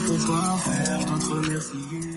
peux pas faire d'autre remercier.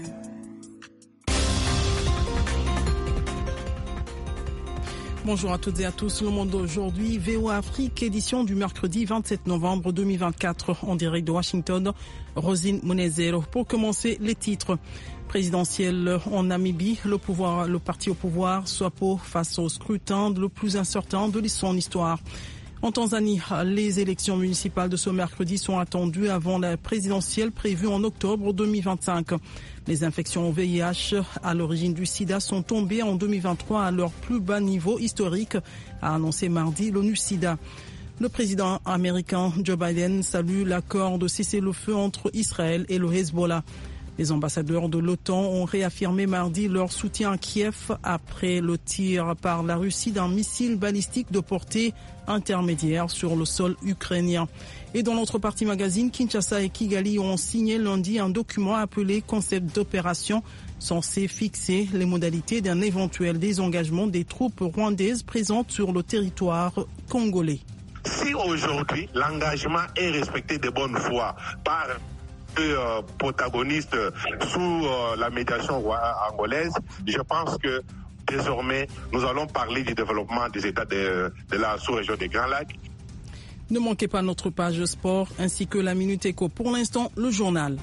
Bonjour à toutes et à tous. Le monde d'aujourd'hui, VOA Afrique, édition du mercredi 27 novembre 2024, en direct de Washington. Rosine Munezero. Pour commencer, les titres. Présidentiel en Namibie, le parti au pouvoir, SWAPO, face au scrutin le plus incertain de son histoire. En Tanzanie, les élections municipales de ce mercredi sont attendues avant la présidentielle prévue en octobre 2025. Les infections au VIH à l'origine du sida sont tombées en 2023 à leur plus bas niveau historique, a annoncé mardi l'ONU-SIDA. Le président américain Joe Biden salue l'accord de cessez-le-feu entre Israël et le Hezbollah. Les ambassadeurs de l'OTAN ont réaffirmé mardi leur soutien à Kiev après le tir par la Russie d'un missile balistique de portée intermédiaire sur le sol ukrainien. Et dans l'autre partie magazine, Kinshasa et Kigali ont signé lundi un document appelé Concept d'opération censé fixer les modalités d'un éventuel désengagement des troupes rwandaises présentes sur le territoire congolais. Si aujourd'hui l'engagement est respecté de bonne foi par protagonistes sous la médiation angolaise, je pense que désormais nous allons parler du développement des États de la sous-région des Grands Lacs. Ne manquez pas notre page sport ainsi que la Minute Éco. Pour l'instant, le journal.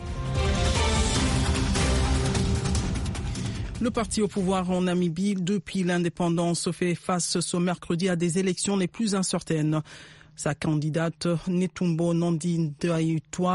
Le parti au pouvoir en Namibie, depuis l'indépendance, fait face ce mercredi à des élections les plus incertaines. Sa candidate Netumbo Nandi-Ndaitwah,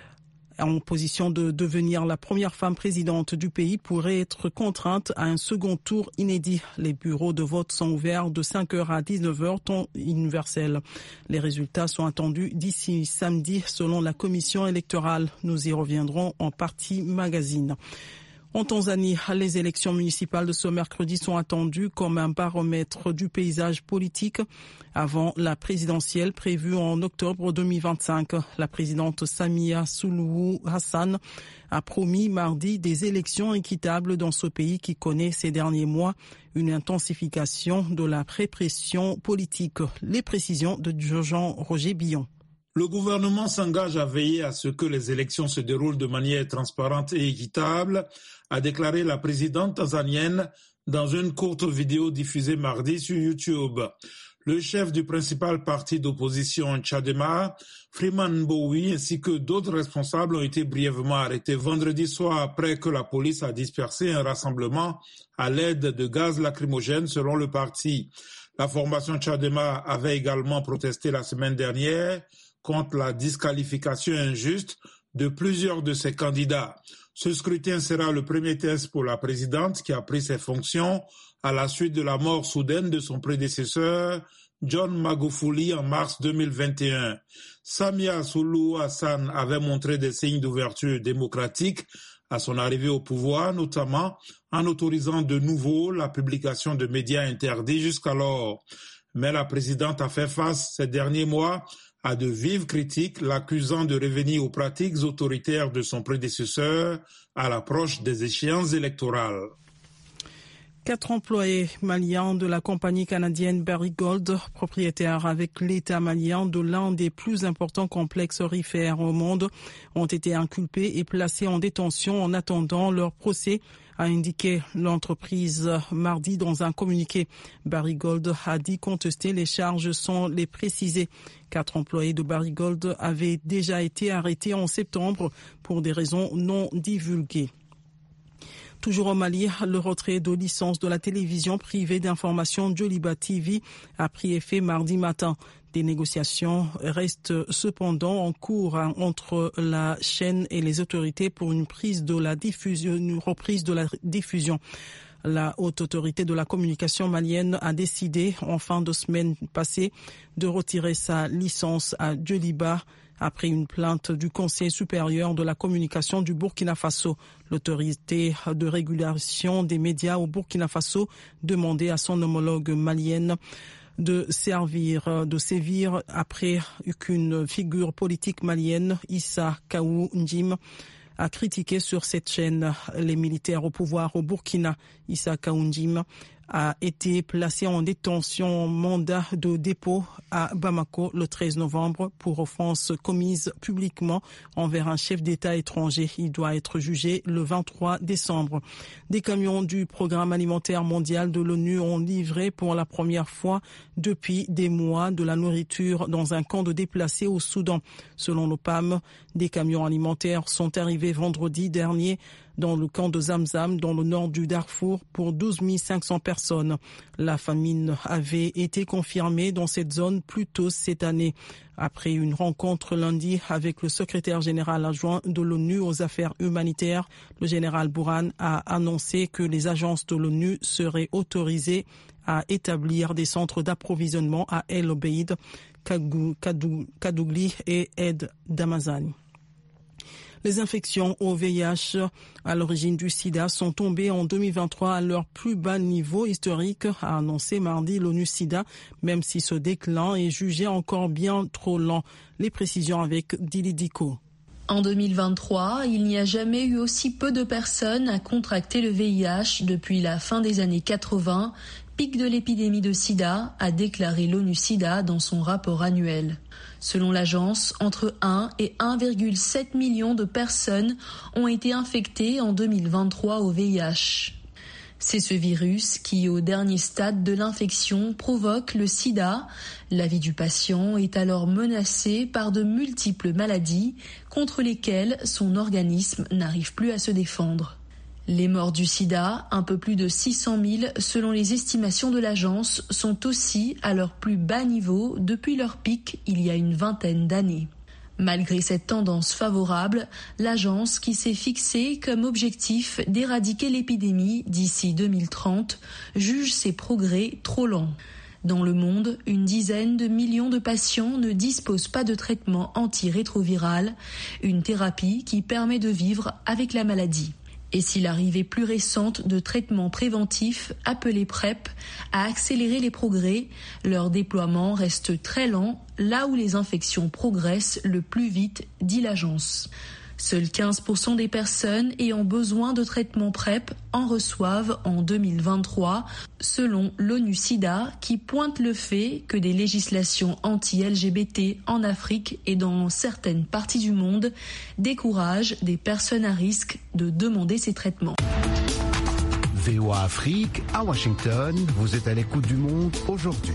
en position de devenir la première femme présidente du pays, pourrait être contrainte à un second tour inédit. Les bureaux de vote sont ouverts de 5h à 19h, temps universel. Les résultats sont attendus d'ici samedi, selon la commission électorale. Nous y reviendrons en partie magazine. En Tanzanie, les élections municipales de ce mercredi sont attendues comme un baromètre du paysage politique avant la présidentielle prévue en octobre 2025. La présidente Samia Suluhu Hassan a promis mardi des élections équitables dans ce pays qui connaît ces derniers mois une intensification de la répression politique. Les précisions de Jean-Roger Billon. Le gouvernement s'engage à veiller à ce que les élections se déroulent de manière transparente et équitable, a déclaré la présidente tanzanienne dans une courte vidéo diffusée mardi sur YouTube. Le chef du principal parti d'opposition Chadema, Freeman Mbowe, ainsi que d'autres responsables ont été brièvement arrêtés vendredi soir après que la police a dispersé un rassemblement à l'aide de gaz lacrymogène selon le parti. La formation Chadema avait également protesté la semaine dernière contre la disqualification injuste de plusieurs de ses candidats. Ce scrutin sera le premier test pour la présidente qui a pris ses fonctions à la suite de la mort soudaine de son prédécesseur, John Magufuli, en mars 2021. Samia Suluhu Hassan avait montré des signes d'ouverture démocratique à son arrivée au pouvoir, notamment en autorisant de nouveau la publication de médias interdits jusqu'alors. Mais la présidente a fait face ces derniers mois à de vives critiques, l'accusant de revenir aux pratiques autoritaires de son prédécesseur à l'approche des échéances électorales. 4 employés maliens de la compagnie canadienne Barrick Gold, propriétaire avec l'État malien de l'un des plus importants complexes aurifères au monde, ont été inculpés et placés en détention en attendant leur procès, a indiqué l'entreprise mardi dans un communiqué. Barrick Gold a dit contester les charges sans les préciser. 4 employés de Barrick Gold avaient déjà été arrêtés en septembre pour des raisons non divulguées. Toujours au Mali, le retrait de licence de la télévision privée d'information Joliba TV a pris effet mardi matin. Des négociations restent cependant en cours entre la chaîne et les autorités pour une reprise de la diffusion. La haute autorité de la communication malienne a décidé en fin de semaine passée de retirer sa licence à Joliba après une plainte du Conseil supérieur de la communication du Burkina Faso. L'autorité de régulation des médias au Burkina Faso demandait à son homologue malienne de sévir après qu'une figure politique malienne, Issa Kaou Njim, a critiqué sur cette chaîne les militaires au pouvoir au Burkina. Issa Kaou Njim a été placé en détention mandat de dépôt à Bamako le 13 novembre pour offense commise publiquement envers un chef d'État étranger. Il doit être jugé le 23 décembre. Des camions du Programme alimentaire mondial de l'ONU ont livré pour la première fois depuis des mois de la nourriture dans un camp de déplacés au Soudan. Selon l'OPAM, des camions alimentaires sont arrivés vendredi dernier dans le camp de Zamzam, dans le nord du Darfour, pour 12 500 personnes. La famine avait été confirmée dans cette zone plus tôt cette année. Après une rencontre lundi avec le secrétaire général adjoint de l'ONU aux affaires humanitaires, le général Bourhan a annoncé que les agences de l'ONU seraient autorisées à établir des centres d'approvisionnement à El Obeid, Kadougli et Ed Damazani. Les infections au VIH à l'origine du sida sont tombées en 2023 à leur plus bas niveau historique, a annoncé mardi l'ONU-SIDA, même si ce déclin est jugé encore bien trop lent. Les précisions avec Dili Diko. En 2023, il n'y a jamais eu aussi peu de personnes à contracter le VIH depuis la fin des années 80, pic de l'épidémie de sida, a déclaré l'ONU-SIDA dans son rapport annuel. Selon l'agence, entre 1 et 1,7 million de personnes ont été infectées en 2023 au VIH. C'est ce virus qui, au dernier stade de l'infection, provoque le sida. La vie du patient est alors menacée par de multiples maladies contre lesquelles son organisme n'arrive plus à se défendre. Les morts du sida, un peu plus de 600 000 selon les estimations de l'agence, sont aussi à leur plus bas niveau depuis leur pic il y a une vingtaine d'années. Malgré cette tendance favorable, l'agence, qui s'est fixée comme objectif d'éradiquer l'épidémie d'ici 2030, juge ces progrès trop lents. Dans le monde, une dizaine de millions de patients ne disposent pas de traitement antirétroviral, une thérapie qui permet de vivre avec la maladie. Et si l'arrivée plus récente de traitements préventifs, appelés PrEP, a accéléré les progrès, leur déploiement reste très lent, là où les infections progressent le plus vite, dit l'agence. Seuls 15% des personnes ayant besoin de traitements PrEP en reçoivent en 2023, selon l'ONU-SIDA, qui pointe le fait que des législations anti-LGBT en Afrique et dans certaines parties du monde découragent des personnes à risque de demander ces traitements. VOA Afrique, à Washington, vous êtes à l'écoute du monde aujourd'hui.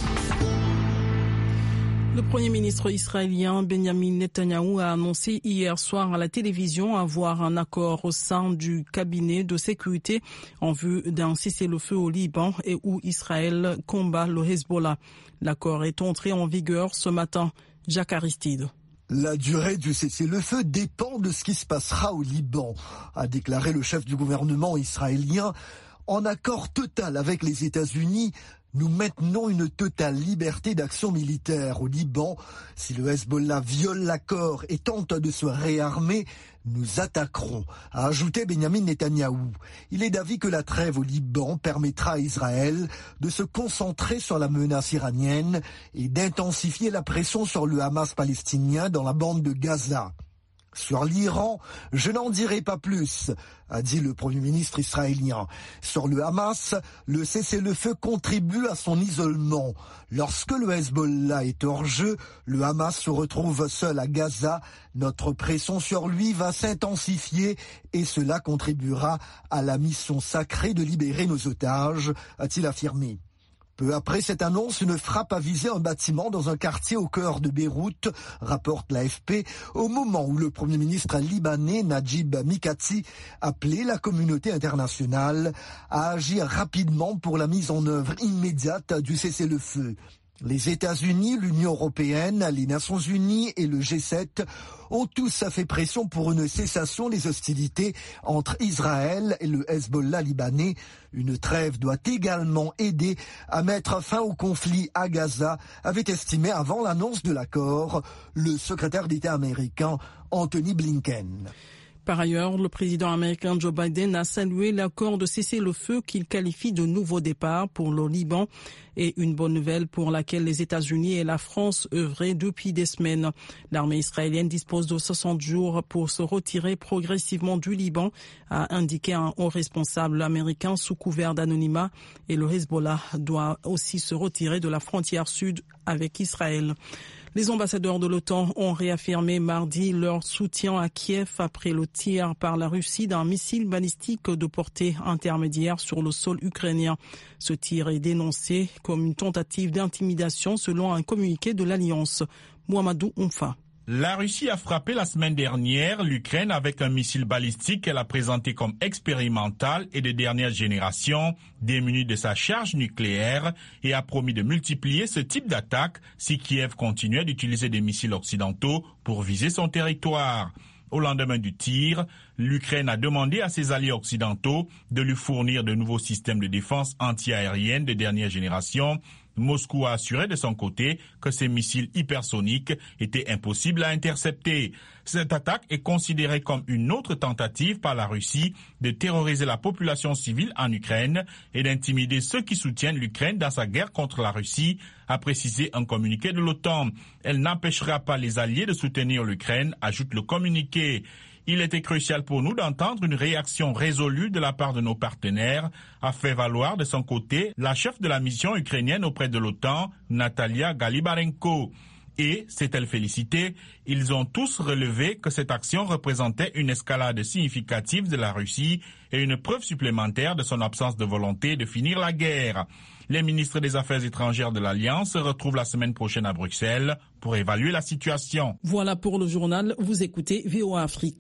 Le Premier ministre israélien Benjamin Netanyahou a annoncé hier soir à la télévision avoir un accord au sein du cabinet de sécurité en vue d'un cessez-le-feu au Liban et où Israël combat le Hezbollah. L'accord est entré en vigueur ce matin. Jacques Aristide. La durée du cessez-le-feu dépend de ce qui se passera au Liban, a déclaré le chef du gouvernement israélien. En accord total avec les États-Unis, nous maintenons une totale liberté d'action militaire au Liban. Si le Hezbollah viole l'accord et tente de se réarmer, nous attaquerons, a ajouté Benjamin Netanyahou. Il est d'avis que la trêve au Liban permettra à Israël de se concentrer sur la menace iranienne et d'intensifier la pression sur le Hamas palestinien dans la bande de Gaza. Sur l'Iran, je n'en dirai pas plus, a dit le Premier ministre israélien. Sur le Hamas, le cessez-le-feu contribue à son isolement. Lorsque le Hezbollah est hors jeu, le Hamas se retrouve seul à Gaza. Notre pression sur lui va s'intensifier et cela contribuera à la mission sacrée de libérer nos otages, a-t-il affirmé. Peu après cette annonce, une frappe a visé un bâtiment dans un quartier au cœur de Beyrouth, rapporte l'AFP, au moment où le Premier ministre libanais Najib Mikati appelait la communauté internationale à agir rapidement pour la mise en œuvre immédiate du cessez-le-feu. Les États-Unis, l'Union européenne, les Nations unies et le G7 ont tous fait pression pour une cessation des hostilités entre Israël et le Hezbollah libanais. Une trêve doit également aider à mettre fin au conflit à Gaza, avait estimé avant l'annonce de l'accord le secrétaire d'État américain Anthony Blinken. Par ailleurs, le président américain Joe Biden a salué l'accord de cessez-le-feu qu'il qualifie de nouveau départ pour le Liban et une bonne nouvelle pour laquelle les États-Unis et la France œuvraient depuis des semaines. L'armée israélienne dispose de 60 jours pour se retirer progressivement du Liban, a indiqué un haut responsable américain sous couvert d'anonymat, et le Hezbollah doit aussi se retirer de la frontière sud avec Israël. Les ambassadeurs de l'OTAN ont réaffirmé mardi leur soutien à Kiev après le tir par la Russie d'un missile balistique de portée intermédiaire sur le sol ukrainien. Ce tir est dénoncé comme une tentative d'intimidation selon un communiqué de l'Alliance. Mohamedou Oumfa. La Russie a frappé la semaine dernière l'Ukraine avec un missile balistique qu'elle a présenté comme expérimental et de dernière génération, démuni de sa charge nucléaire, et a promis de multiplier ce type d'attaque si Kiev continuait d'utiliser des missiles occidentaux pour viser son territoire. Au lendemain du tir, l'Ukraine a demandé à ses alliés occidentaux de lui fournir de nouveaux systèmes de défense anti-aérienne de dernière génération. Moscou a assuré de son côté que ces missiles hypersoniques étaient impossibles à intercepter. Cette attaque est considérée comme une autre tentative par la Russie de terroriser la population civile en Ukraine et d'intimider ceux qui soutiennent l'Ukraine dans sa guerre contre la Russie, a précisé un communiqué de l'OTAN. Elle n'empêchera pas les alliés de soutenir l'Ukraine, ajoute le communiqué. Il était crucial pour nous d'entendre une réaction résolue de la part de nos partenaires, a fait valoir de son côté la chef de la mission ukrainienne auprès de l'OTAN, Natalia Galibarenko. Et, s'est-elle félicitée, ils ont tous relevé que cette action représentait une escalade significative de la Russie et une preuve supplémentaire de son absence de volonté de finir la guerre. Les ministres des Affaires étrangères de l'Alliance se retrouvent la semaine prochaine à Bruxelles pour évaluer la situation. Voilà pour le journal. Vous écoutez VOA Afrique.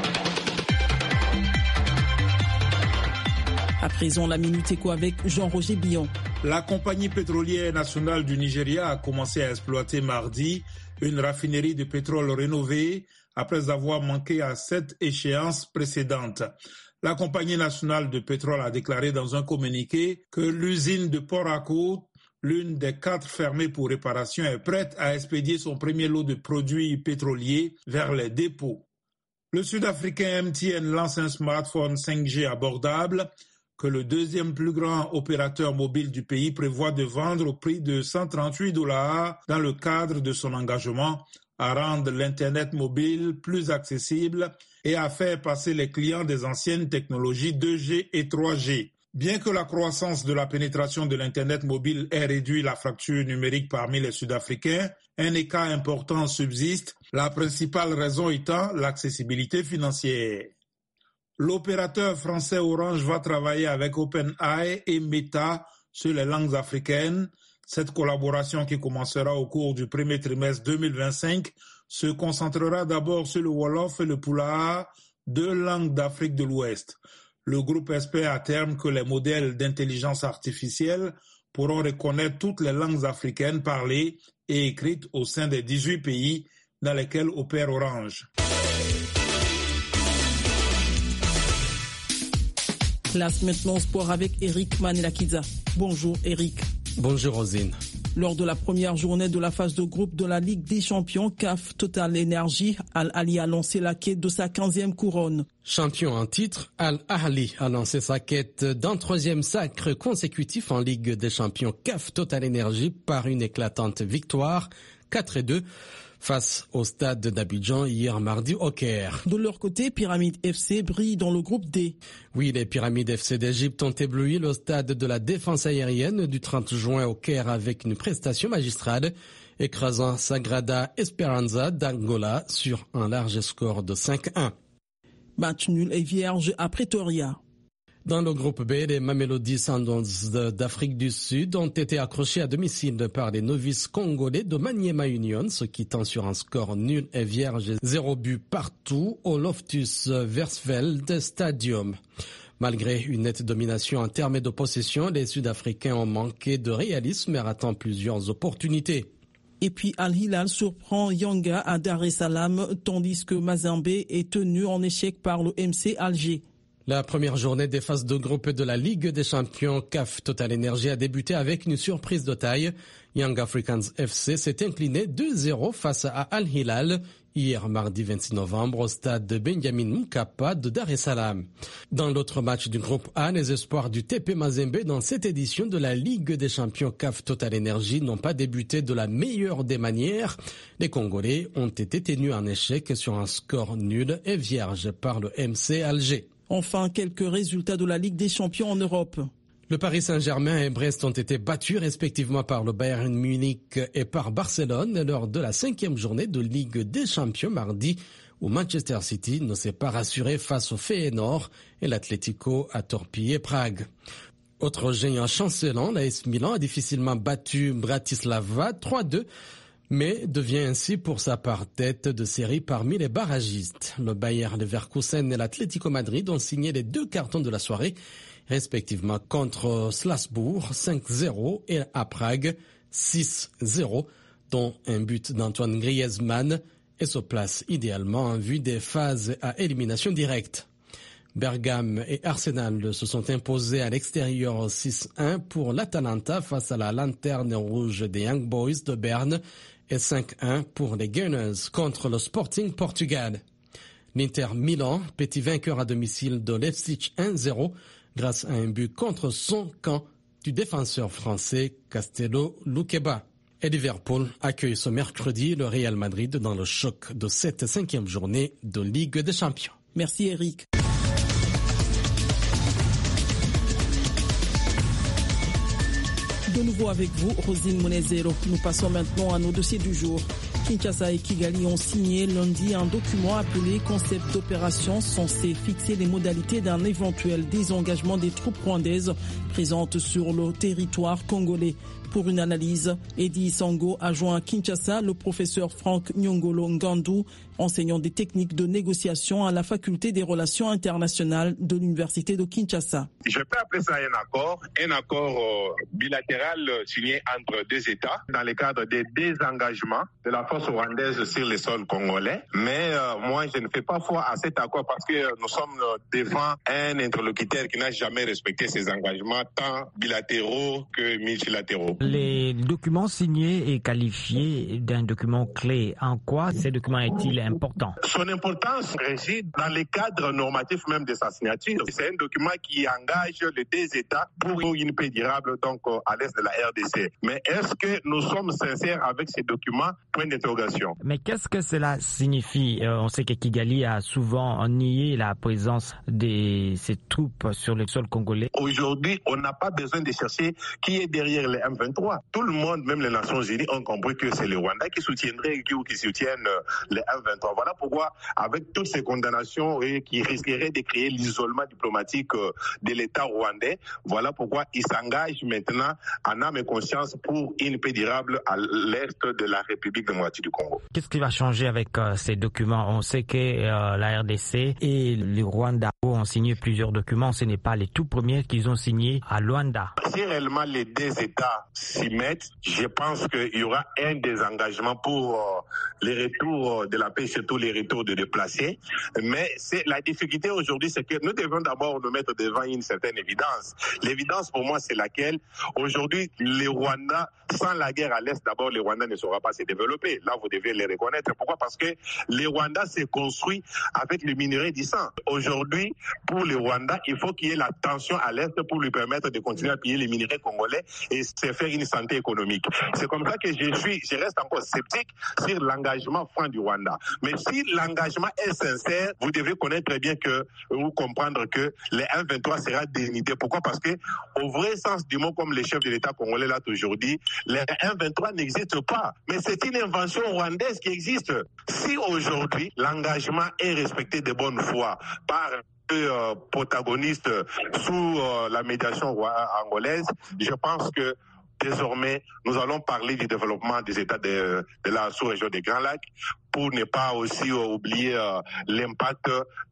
À présent, la Minute Éco avec Jean-Roger Billon. La compagnie pétrolière nationale du Nigeria a commencé à exploiter mardi une raffinerie de pétrole rénovée après avoir manqué à 7 échéances précédentes. La compagnie nationale de pétrole a déclaré dans un communiqué que l'usine de Port Harcourt, l'une des 4 fermées pour réparation, est prête à expédier son premier lot de produits pétroliers vers les dépôts. Le Sud-Africain MTN lance un smartphone 5G abordable que le deuxième plus grand opérateur mobile du pays prévoit de vendre au prix de $138 dans le cadre de son engagement à rendre l'Internet mobile plus accessible et à faire passer les clients des anciennes technologies 2G et 3G. Bien que la croissance de la pénétration de l'Internet mobile ait réduit la fracture numérique parmi les Sud-Africains, un écart important subsiste, la principale raison étant l'accessibilité financière. L'opérateur français Orange va travailler avec OpenAI et Meta sur les langues africaines. Cette collaboration, qui commencera au cours du premier trimestre 2025, se concentrera d'abord sur le Wolof et le Pulaar, 2 langues d'Afrique de l'Ouest. Le groupe espère à terme que les modèles d'intelligence artificielle pourront reconnaître toutes les langues africaines parlées et écrites au sein des 18 pays dans lesquels opère Orange. Place maintenant sport avec Eric Manilakiza. Bonjour Eric. Bonjour Rosine. Lors de la première journée de la phase de groupe de la Ligue des Champions CAF Total Energy, Al Ahly a lancé la quête de sa 15e couronne. Champion en titre, Al Ahly a lancé sa quête d'un 3e sacre consécutif en Ligue des Champions CAF Total Energy par une éclatante victoire 4-2 face au stade d'Abidjan hier mardi au Caire. De leur côté, Pyramide FC brille dans le groupe D. Oui, les Pyramides FC d'Égypte ont ébloui le stade de la défense aérienne du 30 juin au Caire avec une prestation magistrale, écrasant Sagrada Esperanza d'Angola sur un large score de 5-1. Match nul et vierge à Pretoria. Dans le groupe B, les Mamelodi Sundowns d'Afrique du Sud ont été accrochés à domicile par les novices congolais de Maniema Union, se quittant sur un score nul et vierge 0 but partout au Loftus Versfeld Stadium. Malgré une nette domination en termes de possession, les Sud-Africains ont manqué de réalisme et ratant plusieurs opportunités. Et puis Al Hilal surprend Yanga à Dar es Salaam, tandis que Mazembe est tenu en échec par le MC Alger. La première journée des phases de groupe de la Ligue des Champions CAF Total Energy a débuté avec une surprise de taille. Young Africans FC s'est incliné 2-0 face à Al Hilal hier mardi 26 novembre au stade Benjamin Mkapa de Dar es Salaam. Dans l'autre match du groupe A, les espoirs du TP Mazembe dans cette édition de la Ligue des champions CAF Total Energy n'ont pas débuté de la meilleure des manières. Les Congolais ont été tenus en échec sur un score nul et vierge par le MC Alger. Enfin, quelques résultats de la Ligue des champions en Europe. Le Paris Saint-Germain et Brest ont été battus respectivement par le Bayern Munich et par Barcelone lors de la 5e journée de Ligue des champions mardi, où Manchester City ne s'est pas rassuré face au Feyenoord et l'Atlético a torpillé Prague. Autre géant chancelant, l'AS Milan a difficilement battu Bratislava 3-2, mais devient ainsi pour sa part tête de série parmi les barragistes. Le Bayer Leverkusen et l'Atlético Madrid ont signé les 2 cartons de la soirée, respectivement contre Strasbourg 5-0 et à Prague 6-0, dont un but d'Antoine Griezmann, et se place idéalement en vue des phases à élimination directe. Bergame et Arsenal se sont imposés à l'extérieur 6-1 pour l'Atalanta face à la lanterne rouge des Young Boys de Berne et 5-1 pour les Gunners contre le Sporting Portugal. L'Inter Milan, petit vainqueur à domicile de Leipzig 1-0, grâce à un but contre son camp du défenseur français Castello Luqueba. Et Liverpool accueille ce mercredi le Real Madrid dans le choc de cette 5e journée de Ligue des Champions. Merci Eric. De nouveau avec vous, Rosine Monezero. Nous passons maintenant à nos dossiers du jour. Kinshasa et Kigali ont signé lundi un document appelé Concept d'opération censé fixer les modalités d'un éventuel désengagement des troupes rwandaises présentes sur le territoire congolais. Pour une analyse, Eddie Sango a joint à Kinshasa le professeur Franck Nyongolo Ngandou, enseignant des techniques de négociation à la faculté des relations internationales de l'université de Kinshasa. Je peux appeler ça un accord bilatéral signé entre 2 États dans le cadre des désengagements de la force rwandaise sur les sols congolais. Mais moi, je ne fais pas foi à cet accord parce que nous sommes devant un interlocuteur qui n'a jamais respecté ses engagements, tant bilatéraux que multilatéraux. Les documents signés et qualifiés d'un document clé. En quoi ce document est-il important? Son importance réside dans les cadres normatifs même de sa signature. C'est un document qui engage les 2 États pour une paix durable donc à l'est de la RDC. Mais est-ce que nous sommes sincères avec ces documents? Point d'interrogation. Mais qu'est-ce que cela signifie? On sait que Kigali a souvent nié la présence de ces troupes sur le sol congolais. Aujourd'hui, on n'a pas besoin de chercher qui est derrière les M23. Tout le monde, même les Nations Unies, ont compris que c'est le Rwanda qui soutiendrait ou qui soutiennent les M23. Voilà pourquoi, avec toutes ces condamnations et qui risqueraient de créer l'isolement diplomatique de l'État rwandais, voilà pourquoi ils s'engagent maintenant en âme et conscience pour une paix durable à l'est de la République démocratique du Congo. Qu'est-ce qui va changer avec ces documents? On sait que la RDC et le Rwanda ont signé plusieurs documents. Ce n'est pas les tout premiers qu'ils ont signés à Luanda. Si réellement les 2 États s'y mettent, je pense qu'il y aura un désengagement pour les retours de la paix, surtout les retours de déplacés. Mais la difficulté aujourd'hui, c'est que nous devons d'abord nous mettre devant une certaine évidence. L'évidence pour moi, c'est laquelle aujourd'hui, les Rwandais, sans la guerre à l'Est, d'abord, les Rwandais ne sauront pas se développer. Là, vous devez les reconnaître. Pourquoi? Parce que les Rwandais s'est construit avec le minerai du sang. Aujourd'hui, pour les Rwandais, il faut qu'il y ait la tension à l'Est pour lui permettre de continuer à piller les minerais congolais et se faire une santé économique. C'est comme ça que je reste encore sceptique sur l'engagement franc du Rwanda. Mais si l'engagement est sincère, vous devez connaître très bien ou comprendre que les M23 sera dénudé. Pourquoi? Parce que, au vrai sens du mot, comme les chefs de l'État congolais l'a toujours dit, les M23 n'existent pas. Mais c'est une invention rwandaise qui existe. Si aujourd'hui, l'engagement est respecté de bonne foi par protagonistes sous la médiation angolaise, je pense que désormais, nous allons parler du développement des États de la sous-région des Grands Lacs pour ne pas aussi oublier l'impact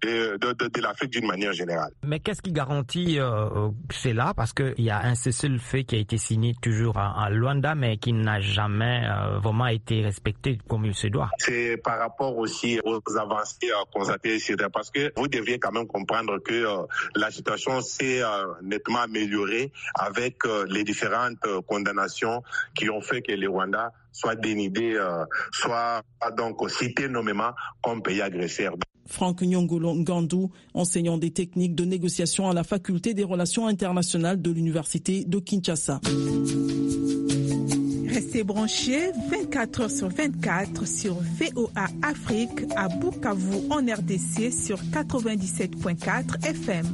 de l'Afrique d'une manière générale. Mais qu'est-ce qui garantit cela? Parce qu'il y a un cessez-le-feu qui a été signé toujours à Luanda, mais qui n'a jamais vraiment été respecté comme il se doit. C'est par rapport aussi aux avancées constatées ici, parce que vous deviez quand même comprendre que la situation s'est nettement améliorée avec les différentes condamnations qui ont fait que les Rwandais soit dénudés, soit donc cités nommément comme pays agresseurs. Franck Nyongolo Ngandou, enseignant des techniques de négociation à la faculté des relations internationales de l'université de Kinshasa. Restez branchés 24 heures sur 24 sur VOA Afrique à Bukavu en RDC sur 97.4 FM.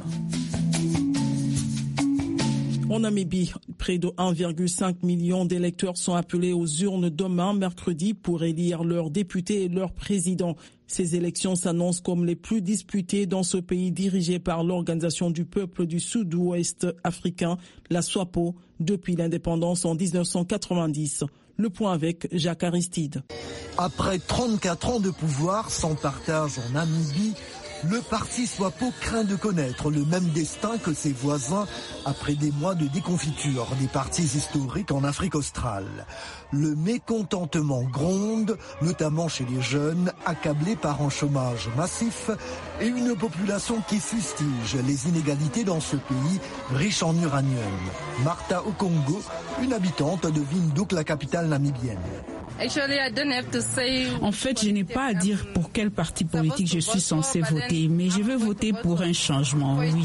En Namibie, près de 1,5 million d'électeurs sont appelés aux urnes demain, mercredi, pour élire leurs députés et leurs présidents. Ces élections s'annoncent comme les plus disputées dans ce pays dirigé par l'Organisation du peuple du Sud-Ouest africain, la SWAPO, depuis l'indépendance en 1990. Le point avec Jacques Aristide. Après 34 ans de pouvoir sans partage en Namibie, le parti SWAPO craint de connaître le même destin que ses voisins après des mois de déconfiture des partis historiques en Afrique australe. Le mécontentement gronde, notamment chez les jeunes, accablés par un chômage massif et une population qui fustige les inégalités dans ce pays riche en uranium. Martha Okongo, une habitante de Windhoek, la capitale namibienne. En fait, je n'ai pas à dire pour quel parti politique je suis censé voter, mais je veux voter pour un changement, oui.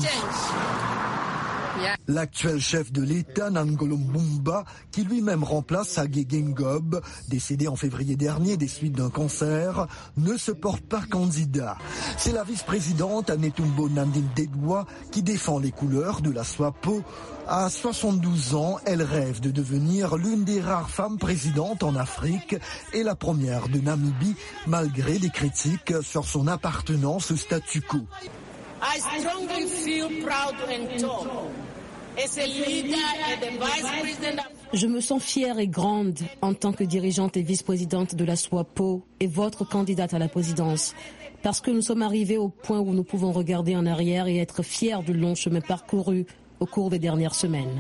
L'actuel chef de l'État, Nangolo Mbumba, qui lui-même remplace Hage Geingob, décédé en février dernier des suites d'un cancer, ne se porte pas candidat. C'est la vice-présidente Netumbo Nandi-Ndaitwah qui défend les couleurs de la SWAPO. À 72 ans, elle rêve de devenir l'une des rares femmes présidentes en Afrique et la première de Namibie, malgré des critiques sur son appartenance au statu quo. I strongly feel proud and tall. As a leader and the vice president of... Je me sens fière et grande en tant que dirigeante et vice-présidente de la SWAPO et votre candidate à la présidence. Parce que nous sommes arrivés au point où nous pouvons regarder en arrière et être fiers du long chemin parcouru au cours des dernières semaines.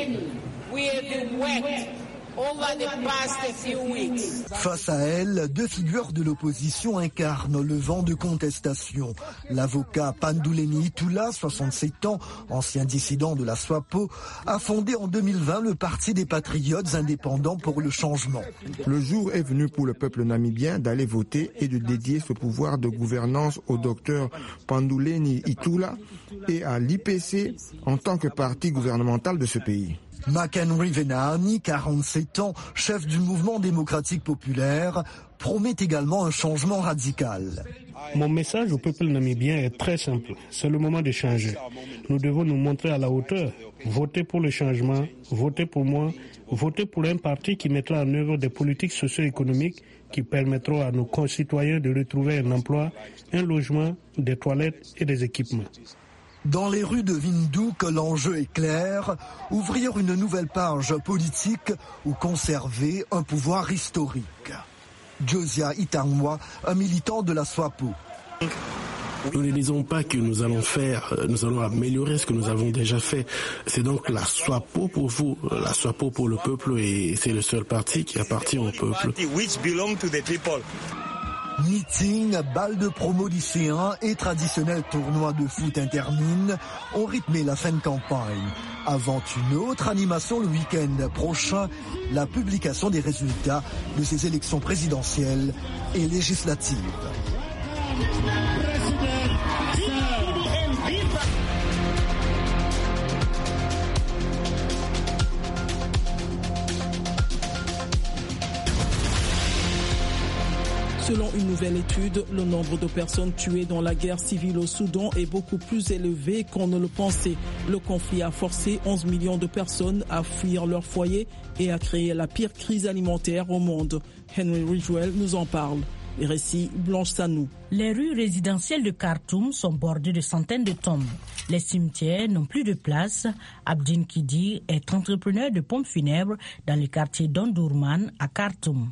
Face à elle, deux figures de l'opposition incarnent le vent de contestation. L'avocat Panduleni Itula, 67 ans, ancien dissident de la SWAPO, a fondé en 2020 le Parti des Patriotes indépendants pour le changement. Le jour est venu pour le peuple namibien d'aller voter et de dédier ce pouvoir de gouvernance au docteur Panduleni Itula et à l'IPC en tant que parti gouvernemental de ce pays. McHenry Venani, 47 ans, chef du mouvement démocratique populaire, promet également un changement radical. Mon message au peuple namibien est très simple. C'est le moment de changer. Nous devons nous montrer à la hauteur. Voter pour le changement, voter pour moi, voter pour un parti qui mettra en œuvre des politiques socio-économiques qui permettront à nos concitoyens de retrouver un emploi, un logement, des toilettes et des équipements. Dans les rues de Windhoek, l'enjeu est clair, ouvrir une nouvelle page politique ou conserver un pouvoir historique. Josia Itangwa, un militant de la SWAPO. Nous ne disons pas que nous allons améliorer ce que nous avons déjà fait. C'est donc la SWAPO pour vous, la SWAPO pour le peuple, et c'est le seul parti qui appartient au peuple. Meeting, balles de promo lycéens et traditionnel tournoi de foot intermine ont rythmé la fin de campagne. Avant une autre animation le week-end prochain, la publication des résultats de ces élections présidentielles et législatives. Selon une nouvelle étude, le nombre de personnes tuées dans la guerre civile au Soudan est beaucoup plus élevé qu'on ne le pensait. Le conflit a forcé 11 millions de personnes à fuir leur foyer et a créé la pire crise alimentaire au monde. Henry Ridgwell nous en parle. Les récits Blanche Sanou. Les rues résidentielles de Khartoum sont bordées de centaines de tombes. Les cimetières n'ont plus de place. Abdin Kidi est entrepreneur de pompes funèbres dans le quartier d'Ondurman à Khartoum.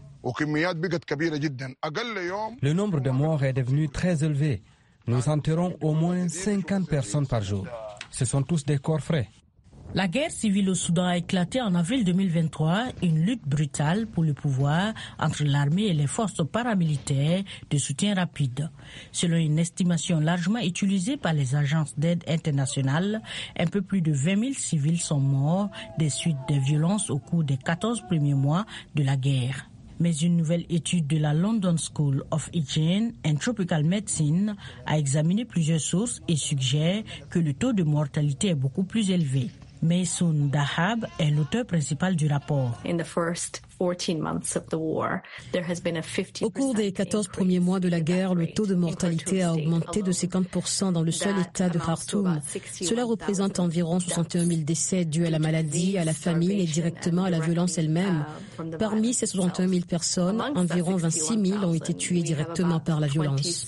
Le nombre de morts est devenu très élevé. Nous enterrons au moins 50 personnes par jour. Ce sont tous des corps frais. La guerre civile au Soudan a éclaté en avril 2023, une lutte brutale pour le pouvoir entre l'armée et les forces paramilitaires de soutien rapide. Selon une estimation largement utilisée par les agences d'aide internationales, un peu plus de 20 000 civils sont morts des suites des violences au cours des 14 premiers mois de la guerre. Mais une nouvelle étude de la London School of Hygiene and Tropical Medicine a examiné plusieurs sources et suggère que le taux de mortalité est beaucoup plus élevé. Maysoon Dahab est l'auteur principal du rapport. Au cours des 14 premiers mois de la guerre, le taux de mortalité a augmenté de 50% dans le seul État de Khartoum. Cela représente environ 61 000 décès dus à la maladie, à la famine et directement à la violence elle-même. Parmi ces 61 000 personnes, environ 26 000 ont été tuées directement par la violence.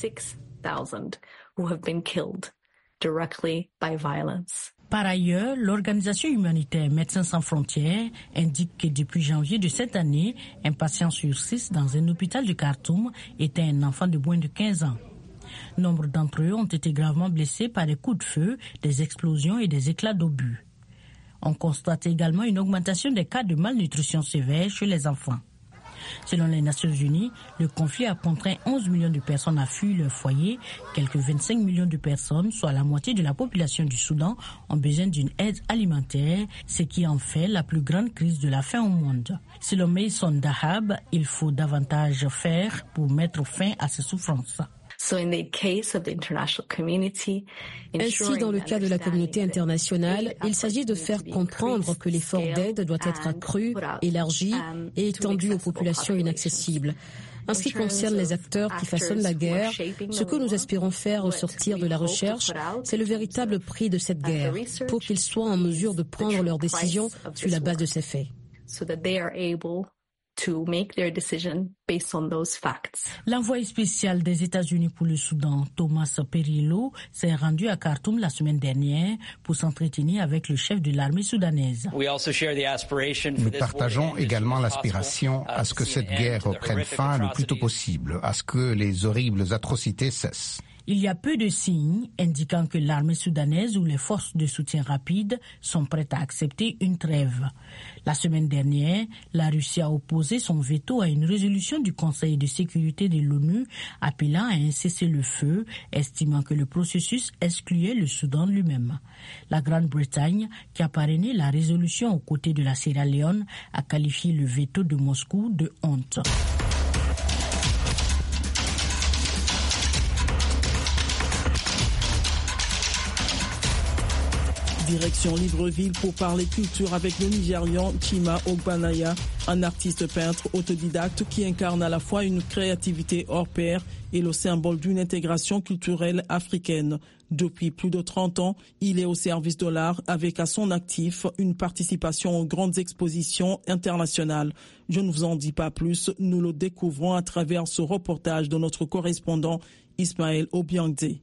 Par ailleurs, l'organisation humanitaire Médecins sans frontières indique que depuis janvier de cette année, un patient sur 6 dans un hôpital de Khartoum était un enfant de moins de 15 ans. Nombre d'entre eux ont été gravement blessés par des coups de feu, des explosions et des éclats d'obus. On constate également une augmentation des cas de malnutrition sévère chez les enfants. Selon les Nations Unies, le conflit a contraint 11 millions de personnes à fuir leur foyer. Quelques 25 millions de personnes, soit la moitié de la population du Soudan, ont besoin d'une aide alimentaire, ce qui en fait la plus grande crise de la faim au monde. Selon Maysoon Dahab, il faut davantage faire pour mettre fin à ces souffrances. Ainsi, dans le cas de la communauté internationale, il s'agit de faire comprendre que l'effort d'aide doit être accru, élargi et étendu aux populations inaccessibles. En ce qui concerne les acteurs qui façonnent la guerre, ce que nous espérons faire ressortir de la recherche, c'est le véritable prix de cette guerre, pour qu'ils soient en mesure de prendre leurs décisions sur la base de ces faits. L'envoyé spécial des États-Unis pour le Soudan, Thomas Perillo, s'est rendu à Khartoum la semaine dernière pour s'entretenir avec le chef de l'armée soudanaise. Nous partageons également l'aspiration à ce que cette guerre prenne fin le plus tôt possible, à ce que les horribles atrocités cessent. Il y a peu de signes indiquant que l'armée soudanaise ou les forces de soutien rapide sont prêtes à accepter une trêve. La semaine dernière, la Russie a opposé son veto à une résolution du Conseil de sécurité de l'ONU appelant à un cessez-le-feu, estimant que le processus excluait le Soudan lui-même. La Grande-Bretagne, qui a parrainé la résolution aux côtés de la Sierra Leone, a qualifié le veto de Moscou de honte. Direction Libreville pour parler culture avec le Nigérian Chima Ogbanaya, un artiste peintre autodidacte qui incarne à la fois une créativité hors pair et le symbole d'une intégration culturelle africaine. Depuis plus de 30 ans, il est au service de l'art avec à son actif une participation aux grandes expositions internationales. Je ne vous en dis pas plus, nous le découvrons à travers ce reportage de notre correspondant Ismaël Obiangde.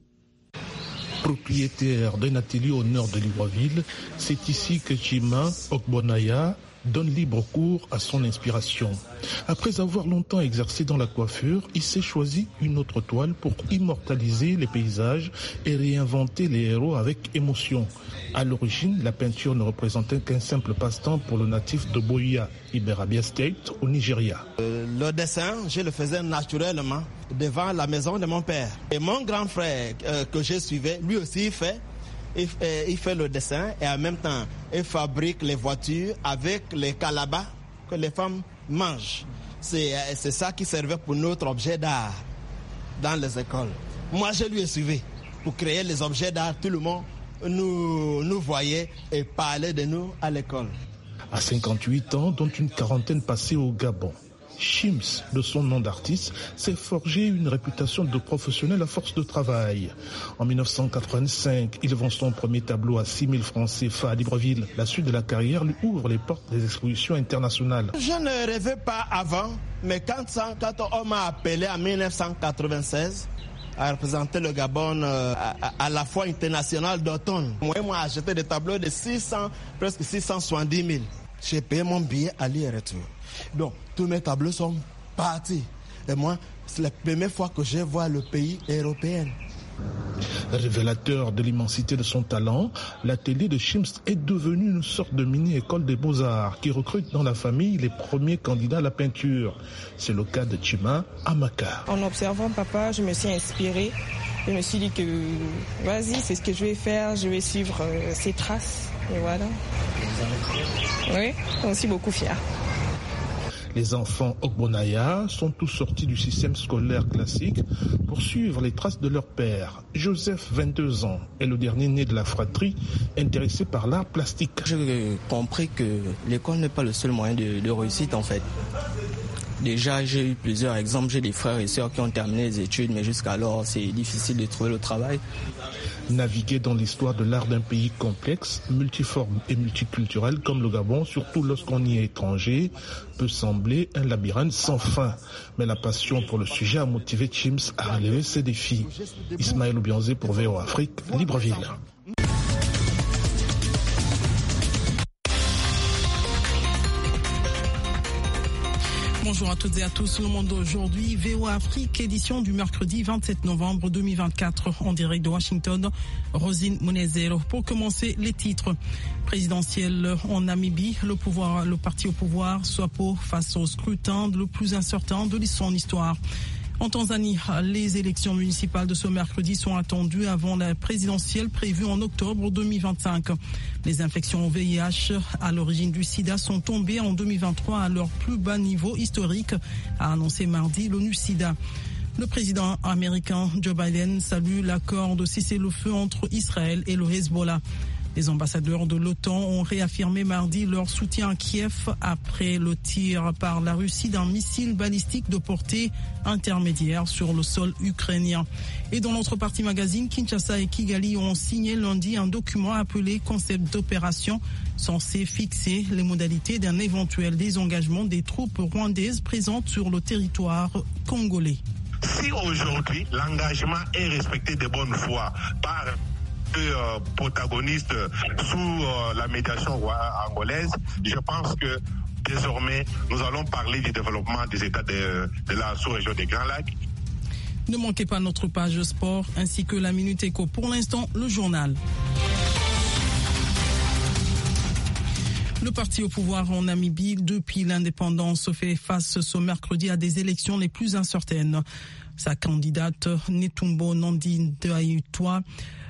Propriétaire d'un atelier au nord de Libreville, c'est ici que Chima Ogbanaya donne libre cours à son inspiration. Après avoir longtemps exercé dans la coiffure, il s'est choisi une autre toile pour immortaliser les paysages et réinventer les héros avec émotion. À l'origine, la peinture ne représentait qu'un simple passe-temps pour le natif de Boya, Iberabia State, au Nigeria. Le dessin, je le faisais naturellement devant la maison de mon père. Et mon grand frère que je suivais, lui aussi il fait le dessin et en même temps, il fabrique les voitures avec les calabas que les femmes mangent. C'est ça qui servait pour notre objet d'art dans les écoles. Moi, je lui ai suivi pour créer les objets d'art. Tout le monde nous voyait et parlait de nous à l'école. À 58 ans, dont une quarantaine passée au Gabon, Chims, de son nom d'artiste, s'est forgé une réputation de professionnel à force de travail. En 1985, il vend son premier tableau à 6 000 francs CFA à Libreville. La suite de la carrière lui ouvre les portes des expositions internationales. Je ne rêvais pas avant, mais quand on m'a appelé en 1996 à représenter le Gabon à la Foire internationale d'automne, moi j'ai acheté des tableaux de presque 670 000. J'ai payé mon billet aller et retour. Donc, tous mes tableaux sont partis. Et moi, c'est la première fois que je vois le pays européen. Révélateur de l'immensité de son talent, l'atelier de Chims est devenu une sorte de mini-école des beaux-arts qui recrute dans la famille les premiers candidats à la peinture. C'est le cas de Chima Amaka. En observant papa, je me suis inspirée. Je me suis dit que vas-y, c'est ce que je vais faire, je vais suivre ses traces. Et voilà. Oui, je suis beaucoup fière. Les enfants Ogbonaya sont tous sortis du système scolaire classique pour suivre les traces de leur père. Joseph, 22 ans, est le dernier né de la fratrie intéressé par l'art plastique. J'ai compris que l'école n'est pas le seul moyen de réussite en fait. Déjà, j'ai eu plusieurs exemples. J'ai des frères et sœurs qui ont terminé les études, mais jusqu'alors, c'est difficile de trouver le travail. Naviguer dans l'histoire de l'art d'un pays complexe, multiforme et multiculturel comme le Gabon, surtout lorsqu'on y est étranger, peut sembler un labyrinthe sans fin. Mais la passion pour le sujet a motivé Chims à relever ces défis. Ismaël Oubianzé pour VOA Afrique, Libreville. Bonjour à toutes et à tous. Le monde d'aujourd'hui, VOA Afrique, édition du mercredi 27 novembre 2024, en direct de Washington. Rosine Munezero. Pour commencer, les titres présidentiels en Namibie. Le parti au pouvoir, SWAPO, face au scrutin le plus incertain de son histoire. En Tanzanie, les élections municipales de ce mercredi sont attendues avant la présidentielle prévue en octobre 2025. Les infections au VIH à l'origine du sida sont tombées en 2023 à leur plus bas niveau historique, a annoncé mardi l'ONU-SIDA. Le président américain Joe Biden salue l'accord de cessez-le-feu entre Israël et le Hezbollah. Les ambassadeurs de l'OTAN ont réaffirmé mardi leur soutien à Kiev après le tir par la Russie d'un missile balistique de portée intermédiaire sur le sol ukrainien. Et dans l'autre partie magazine, Kinshasa et Kigali ont signé lundi un document appelé concept d'opération censé fixer les modalités d'un éventuel désengagement des troupes rwandaises présentes sur le territoire congolais. Si aujourd'hui l'engagement est respecté de bonne foi par protagonistes sous la médiation angolaise, je pense que désormais nous allons parler du développement des États de la sous-région des Grands Lacs. Ne manquez pas notre page sport ainsi que la Minute Éco. Pour l'instant, le journal. Le parti au pouvoir en Namibie, depuis l'indépendance, fait face ce mercredi à des élections les plus incertaines. Sa candidate, Netumbo Nandi-Ndaitwah,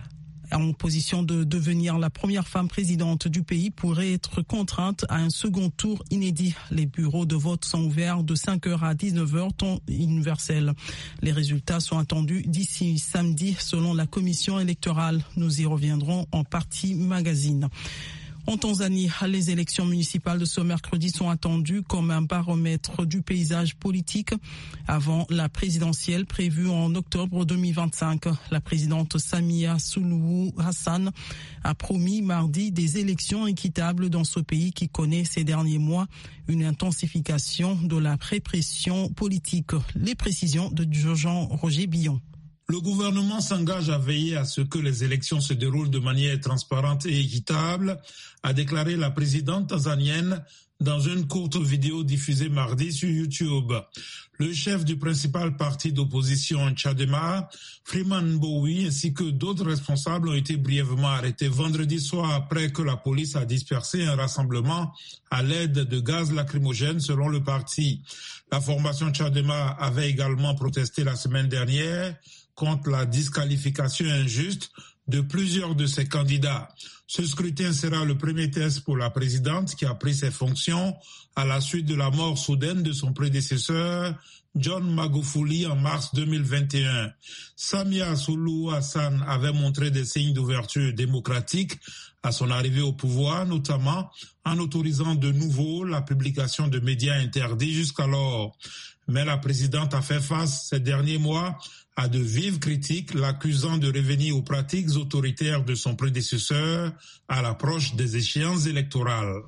en position de devenir la première femme présidente du pays, pourrait être contrainte à un second tour inédit. Les bureaux de vote sont ouverts de 5h à 19h, temps universel. Les résultats sont attendus d'ici samedi, selon la commission électorale. Nous y reviendrons en partie magazine. En Tanzanie, les élections municipales de ce mercredi sont attendues comme un baromètre du paysage politique avant la présidentielle prévue en octobre 2025. La présidente Samia Suluhu Hassan a promis mardi des élections équitables dans ce pays qui connaît ces derniers mois une intensification de la répression politique. Les précisions de Jean-Roger Billon. Le gouvernement s'engage à veiller à ce que les élections se déroulent de manière transparente et équitable, a déclaré la présidente tanzanienne dans une courte vidéo diffusée mardi sur YouTube. Le chef du principal parti d'opposition Chadema, Freeman Mbowe, ainsi que d'autres responsables ont été brièvement arrêtés vendredi soir après que la police a dispersé un rassemblement à l'aide de gaz lacrymogène selon le parti. La formation Chadema avait également protesté la semaine dernière contre la disqualification injuste de plusieurs de ses candidats. Ce scrutin sera le premier test pour la présidente qui a pris ses fonctions à la suite de la mort soudaine de son prédécesseur, John Magufuli, en mars 2021. Samia Suluhu Hassan avait montré des signes d'ouverture démocratique à son arrivée au pouvoir, notamment en autorisant de nouveau la publication de médias interdits jusqu'alors. Mais la présidente a fait face ces derniers mois à de vives critiques, l'accusant de revenir aux pratiques autoritaires de son prédécesseur à l'approche des échéances électorales.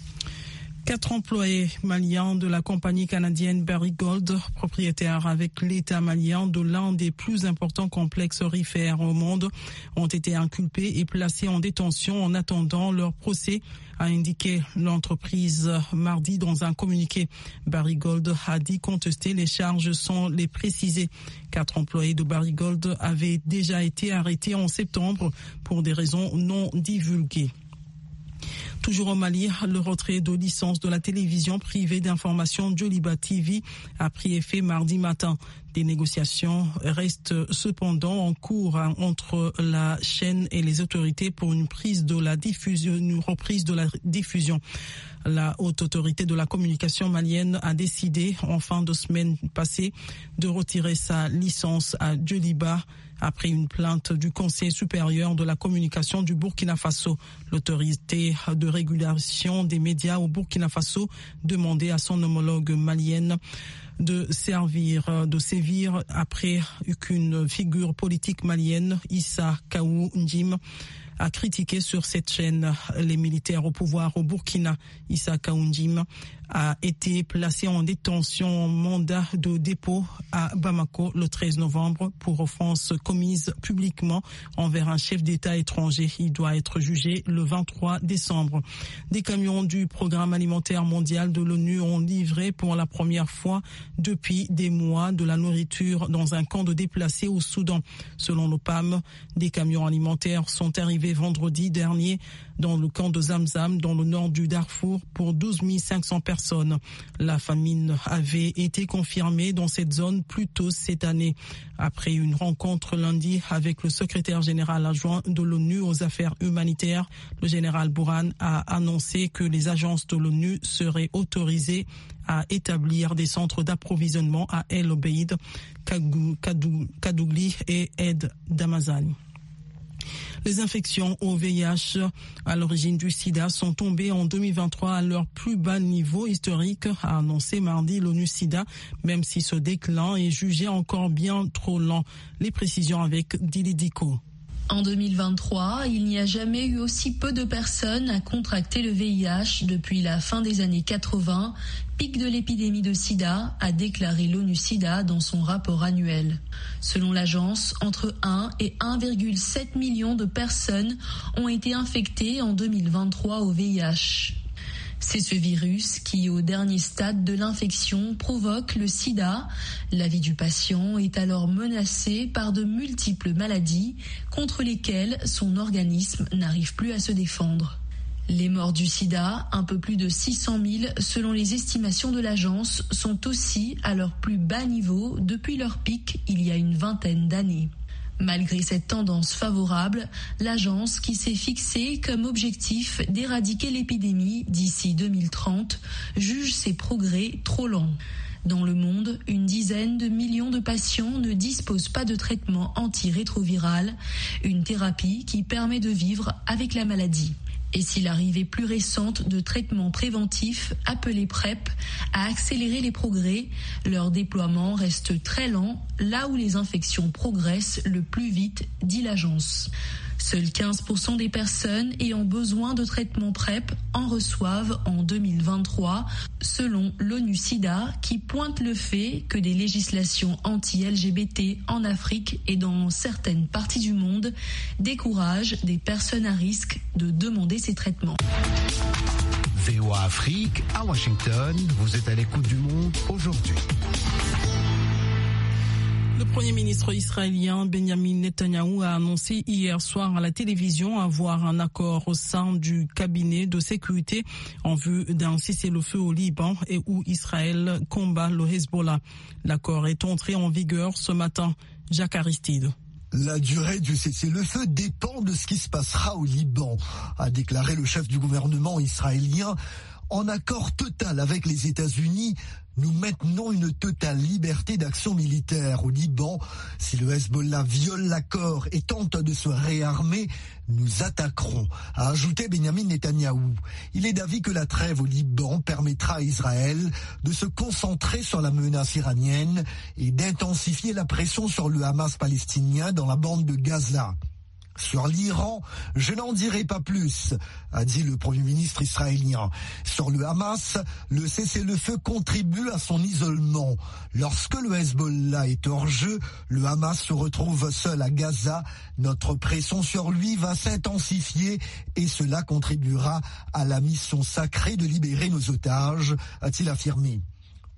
4 employés maliens de la compagnie canadienne Barrick Gold, propriétaire avec l'État malien de l'un des plus importants complexes aurifères au monde, ont été inculpés et placés en détention en attendant leur procès, a indiqué l'entreprise mardi dans un communiqué. Barrick Gold a dit contester les charges sans les préciser. 4 employés de Barrick Gold avaient déjà été arrêtés en septembre pour des raisons non divulguées. Toujours au Mali, le retrait de licence de la télévision privée d'information Djoliba TV a pris effet mardi matin. Des négociations restent cependant en cours entre la chaîne et les autorités pour une reprise de la diffusion. La haute autorité de la communication malienne a décidé en fin de semaine passée de retirer sa licence à Djoliba après une plainte du Conseil supérieur de la communication du Burkina Faso. L'autorité de régulation des médias au Burkina Faso demandait à son homologue malienne de sévir après qu'une figure politique malienne, Issa Kaou Njim, a critiqué sur cette chaîne les militaires au pouvoir au Burkina. Issa Kaou Njim a été placé en détention en mandat de dépôt à Bamako le 13 novembre pour offense commise publiquement envers un chef d'État étranger. Il doit être jugé le 23 décembre. Des camions du Programme alimentaire mondial de l'ONU ont livré pour la première fois depuis des mois de la nourriture dans un camp de déplacés au Soudan. Selon l'OPAM, des camions alimentaires sont arrivés vendredi dernier dans le camp de Zamzam, dans le nord du Darfour, pour 12 500 personnes. La famine avait été confirmée dans cette zone plus tôt cette année. Après une rencontre lundi avec le secrétaire général adjoint de l'ONU aux affaires humanitaires, le général Bourhan a annoncé que les agences de l'ONU seraient autorisées à établir des centres d'approvisionnement à El Obeid, Kadougli et Aide Damazani. Les infections au VIH à l'origine du sida sont tombées en 2023 à leur plus bas niveau historique, a annoncé mardi l'ONU-SIDA, même si ce déclin est jugé encore bien trop lent. Les précisions avec Dili Diko. En 2023, il n'y a jamais eu aussi peu de personnes à contracter le VIH depuis la fin des années 80, pic de l'épidémie de sida, a déclaré l'ONU-SIDA dans son rapport annuel. Selon l'agence, entre 1 et 1,7 million de personnes ont été infectées en 2023 au VIH. C'est ce virus qui, au dernier stade de l'infection, provoque le sida. La vie du patient est alors menacée par de multiples maladies contre lesquelles son organisme n'arrive plus à se défendre. Les morts du sida, un peu plus de 600 000 selon les estimations de l'agence, sont aussi à leur plus bas niveau depuis leur pic il y a une vingtaine d'années. Malgré cette tendance favorable, l'agence, qui s'est fixée comme objectif d'éradiquer l'épidémie d'ici 2030, juge ces progrès trop lents. Dans le monde, une dizaine de millions de patients ne disposent pas de traitement antirétroviral, une thérapie qui permet de vivre avec la maladie. Et si l'arrivée plus récente de traitements préventifs, appelés PrEP, a accéléré les progrès, leur déploiement reste très lent, là où les infections progressent le plus vite, dit l'agence. Seuls 15% des personnes ayant besoin de traitements PrEP en reçoivent en 2023, selon l'ONU-SIDA, qui pointe le fait que des législations anti-LGBT en Afrique et dans certaines parties du monde découragent des personnes à risque de demander ces traitements. VOA Afrique, à Washington, vous êtes à l'écoute du monde aujourd'hui. Le Premier ministre israélien Benjamin Netanyahou a annoncé hier soir à la télévision avoir un accord au sein du cabinet de sécurité en vue d'un cessez-le-feu au Liban et où Israël combat le Hezbollah. L'accord est entré en vigueur ce matin. Jacques Aristide. La durée du cessez-le-feu dépend de ce qui se passera au Liban, a déclaré le chef du gouvernement israélien. En accord total avec les États-Unis, nous maintenons une totale liberté d'action militaire au Liban. Si le Hezbollah viole l'accord et tente de se réarmer, nous attaquerons, a ajouté Benjamin Netanyahou. Il est d'avis que la trêve au Liban permettra à Israël de se concentrer sur la menace iranienne et d'intensifier la pression sur le Hamas palestinien dans la bande de Gaza. Sur l'Iran, je n'en dirai pas plus, a dit le Premier ministre israélien. Sur le Hamas, le cessez-le-feu contribue à son isolement. Lorsque le Hezbollah est hors jeu, le Hamas se retrouve seul à Gaza. Notre pression sur lui va s'intensifier et cela contribuera à la mission sacrée de libérer nos otages, a-t-il affirmé.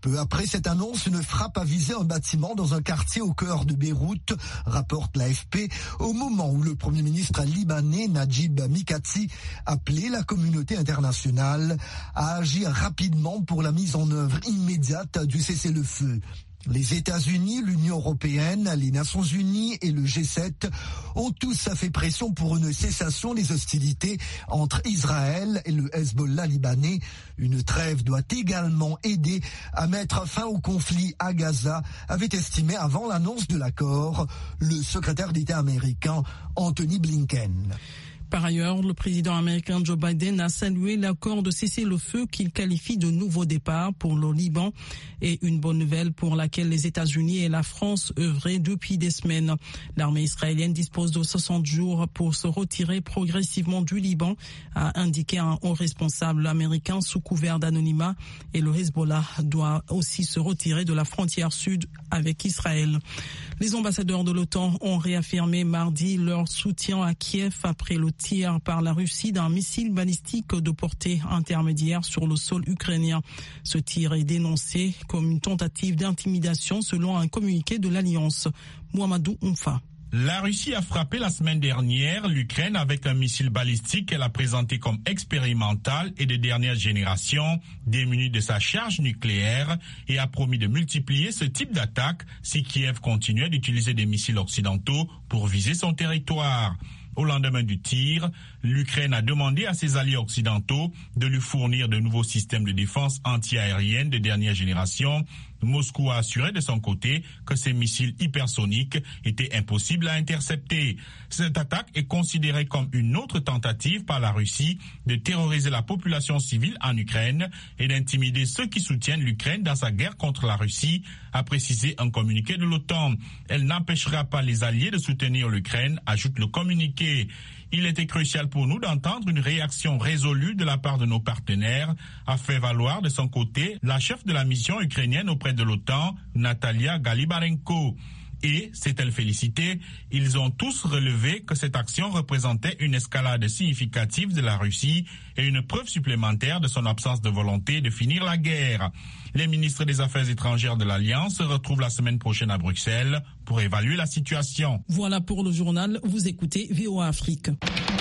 Peu après cette annonce, une frappe a visé un bâtiment dans un quartier au cœur de Beyrouth, rapporte l'AFP, au moment où le Premier ministre libanais Najib Mikati appelait la communauté internationale à agir rapidement pour la mise en œuvre immédiate du cessez-le-feu. Les États-Unis, l'Union européenne, les Nations unies et le G7 ont tous fait pression pour une cessation des hostilités entre Israël et le Hezbollah libanais. Une trêve doit également aider à mettre fin au conflit à Gaza, avait estimé avant l'annonce de l'accord le secrétaire d'État américain Anthony Blinken. Par ailleurs, le président américain Joe Biden a salué l'accord de cessez-le-feu qu'il qualifie de nouveau départ pour le Liban et une bonne nouvelle pour laquelle les États-Unis et la France œuvraient depuis des semaines. L'armée israélienne dispose de 60 jours pour se retirer progressivement du Liban, a indiqué un haut responsable américain sous couvert d'anonymat, et le Hezbollah doit aussi se retirer de la frontière sud avec Israël. Les ambassadeurs de l'OTAN ont réaffirmé mardi leur soutien à Kiev après le tir par la Russie d'un missile balistique de portée intermédiaire sur le sol ukrainien. Ce tir est dénoncé comme une tentative d'intimidation selon un communiqué de l'Alliance. Mouamadou Oumfa. La Russie a frappé la semaine dernière l'Ukraine avec un missile balistique qu'elle a présenté comme expérimental et de dernière génération, démuni de sa charge nucléaire, et a promis de multiplier ce type d'attaque si Kiev continuait d'utiliser des missiles occidentaux pour viser son territoire. Au lendemain du tir, l'Ukraine a demandé à ses alliés occidentaux de lui fournir de nouveaux systèmes de défense anti-aérienne de dernière génération. Moscou a assuré de son côté que ces missiles hypersoniques étaient impossibles à intercepter. Cette attaque est considérée comme une autre tentative par la Russie de terroriser la population civile en Ukraine et d'intimider ceux qui soutiennent l'Ukraine dans sa guerre contre la Russie, a précisé un communiqué de l'OTAN. Elle n'empêchera pas les alliés de soutenir l'Ukraine, ajoute le communiqué. Il était crucial pour nous d'entendre une réaction résolue de la part de nos partenaires, a fait valoir de son côté la chef de la mission ukrainienne auprès de l'OTAN, Natalia Galibarenko. Et, s'est-elle félicitée, ils ont tous relevé que cette action représentait une escalade significative de la Russie et une preuve supplémentaire de son absence de volonté de finir la guerre. Les ministres des Affaires étrangères de l'Alliance se retrouvent la semaine prochaine à Bruxelles pour évaluer la situation. Voilà pour le journal, vous écoutez VOA Afrique.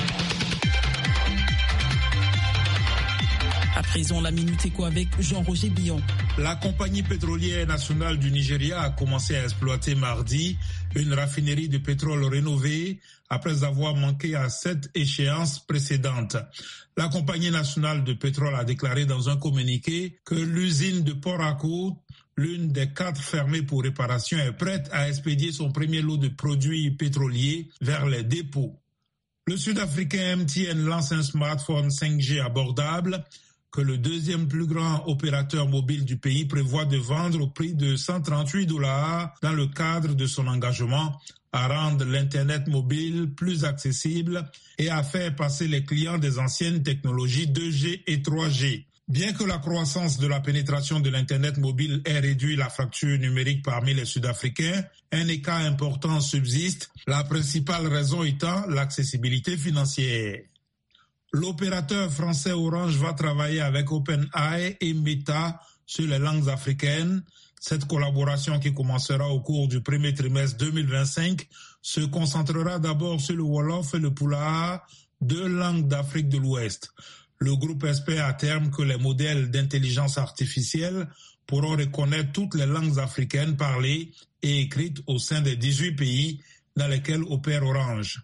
À présent, la Minute Éco avec Jean-Roger Billon. La compagnie pétrolière nationale du Nigeria a commencé à exploiter mardi une raffinerie de pétrole rénovée après avoir manqué à 7 échéances précédentes. La compagnie nationale de pétrole a déclaré dans un communiqué que l'usine de Port Harcourt, l'une des 4 fermées pour réparation, est prête à expédier son premier lot de produits pétroliers vers les dépôts. Le Sud-Africain MTN lance un smartphone 5G abordable que le deuxième plus grand opérateur mobile du pays prévoit de vendre au prix de $138 dans le cadre de son engagement à rendre l'Internet mobile plus accessible et à faire passer les clients des anciennes technologies 2G et 3G. Bien que la croissance de la pénétration de l'Internet mobile ait réduit la fracture numérique parmi les Sud-Africains, un écart important subsiste, la principale raison étant l'accessibilité financière. L'opérateur français Orange va travailler avec OpenAI et Meta sur les langues africaines. Cette collaboration, qui commencera au cours du premier trimestre 2025, se concentrera d'abord sur le Wolof et le Pulaar, 2 langues d'Afrique de l'Ouest. Le groupe espère à terme que les modèles d'intelligence artificielle pourront reconnaître toutes les langues africaines parlées et écrites au sein des 18 pays dans lesquels opère Orange.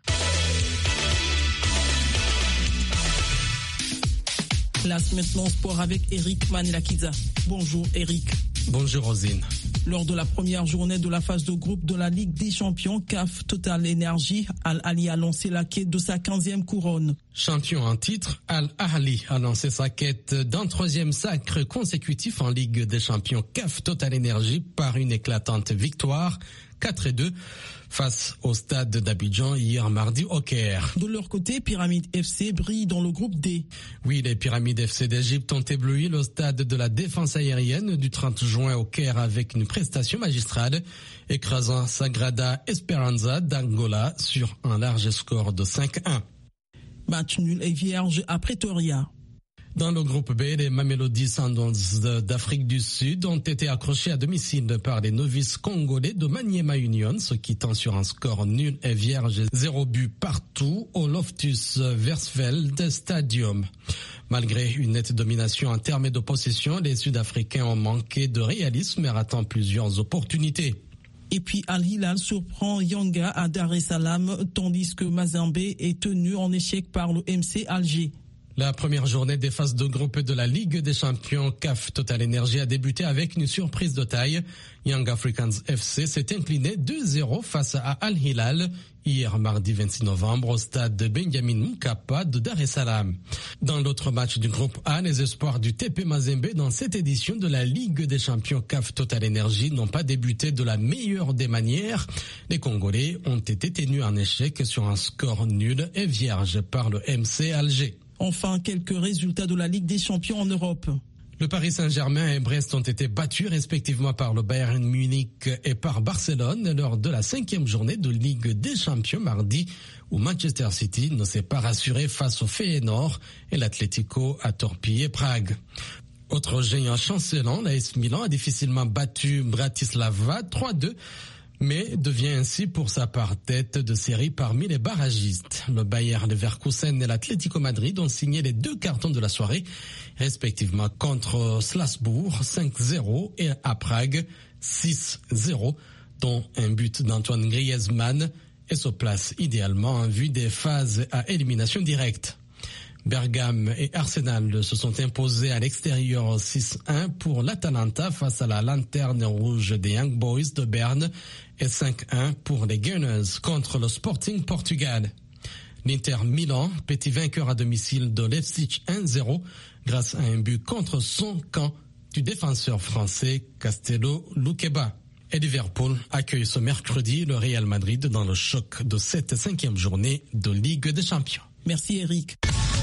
Place maintenant sport avec Eric Manilakiza. Bonjour Eric. Bonjour Rosine. Lors de la première journée de la phase de groupe de la Ligue des Champions CAF Total Energy, Al Ahly a lancé la quête de sa 15e couronne. Champion en titre, Al Ahly a lancé sa quête d'un 3e sacre consécutif en Ligue des Champions CAF Total Energy par une éclatante victoire 4-2 face au stade d'Abidjan hier mardi au Caire. De leur côté, Pyramide FC brille dans le groupe D. Oui, les Pyramides FC d'Égypte ont ébloui le stade de la défense aérienne du 30 juin au Caire avec une prestation magistrale, écrasant Sagrada Esperanza d'Angola sur un large score de 5-1. Match nul et vierge à Pretoria. Dans le groupe B, les Mamelodi Sundowns d'Afrique du Sud ont été accrochés à domicile par les novices congolais de Maniema Union, se quittant sur un score nul et vierge, 0 but partout au Loftus Versfeld Stadium. Malgré une nette domination en termes de possession, les Sud-Africains ont manqué de réalisme et ratant plusieurs opportunités. Et puis Al Hilal surprend Yanga à Dar es Salaam, tandis que Mazembe est tenu en échec par le MC Alger. La première journée des phases de groupe de la Ligue des champions CAF Total Energy a débuté avec une surprise de taille. Young Africans FC s'est incliné 2-0 face à Al Hilal hier mardi 26 novembre au stade de Benjamin Mkapa de Dar es Salaam. Dans l'autre match du groupe A, les espoirs du TP Mazembe dans cette édition de la Ligue des champions CAF Total Energy n'ont pas débuté de la meilleure des manières. Les Congolais ont été tenus en échec sur un score nul et vierge par le MC Alger. Enfin, quelques résultats de la Ligue des champions en Europe. Le Paris Saint-Germain et Brest ont été battus respectivement par le Bayern Munich et par Barcelone lors de la 5e journée de Ligue des champions mardi, où Manchester City ne s'est pas rassuré face au Feyenoord et l'Atlético a torpillé Prague. Autre géant chancelant, l'AS Milan a difficilement battu Bratislava 3-2. Mais devient ainsi pour sa part tête de série parmi les barragistes. Le Bayer Leverkusen et l'Atlético Madrid ont signé les 2 cartons de la soirée, respectivement contre Strasbourg 5-0 et à Prague 6-0, dont un but d'Antoine Griezmann, et se place idéalement en vue des phases à élimination directe. Bergame et Arsenal se sont imposés à l'extérieur 6-1 pour l'Atalanta face à la lanterne rouge des Young Boys de Berne et 5-1 pour les Gunners contre le Sporting Portugal. L'Inter Milan, petit vainqueur à domicile de Leipzig 1-0 grâce à un but contre son camp du défenseur français Castello Luqueba. Et Liverpool accueille ce mercredi le Real Madrid dans le choc de cette 5e journée de Ligue des Champions. Merci Eric.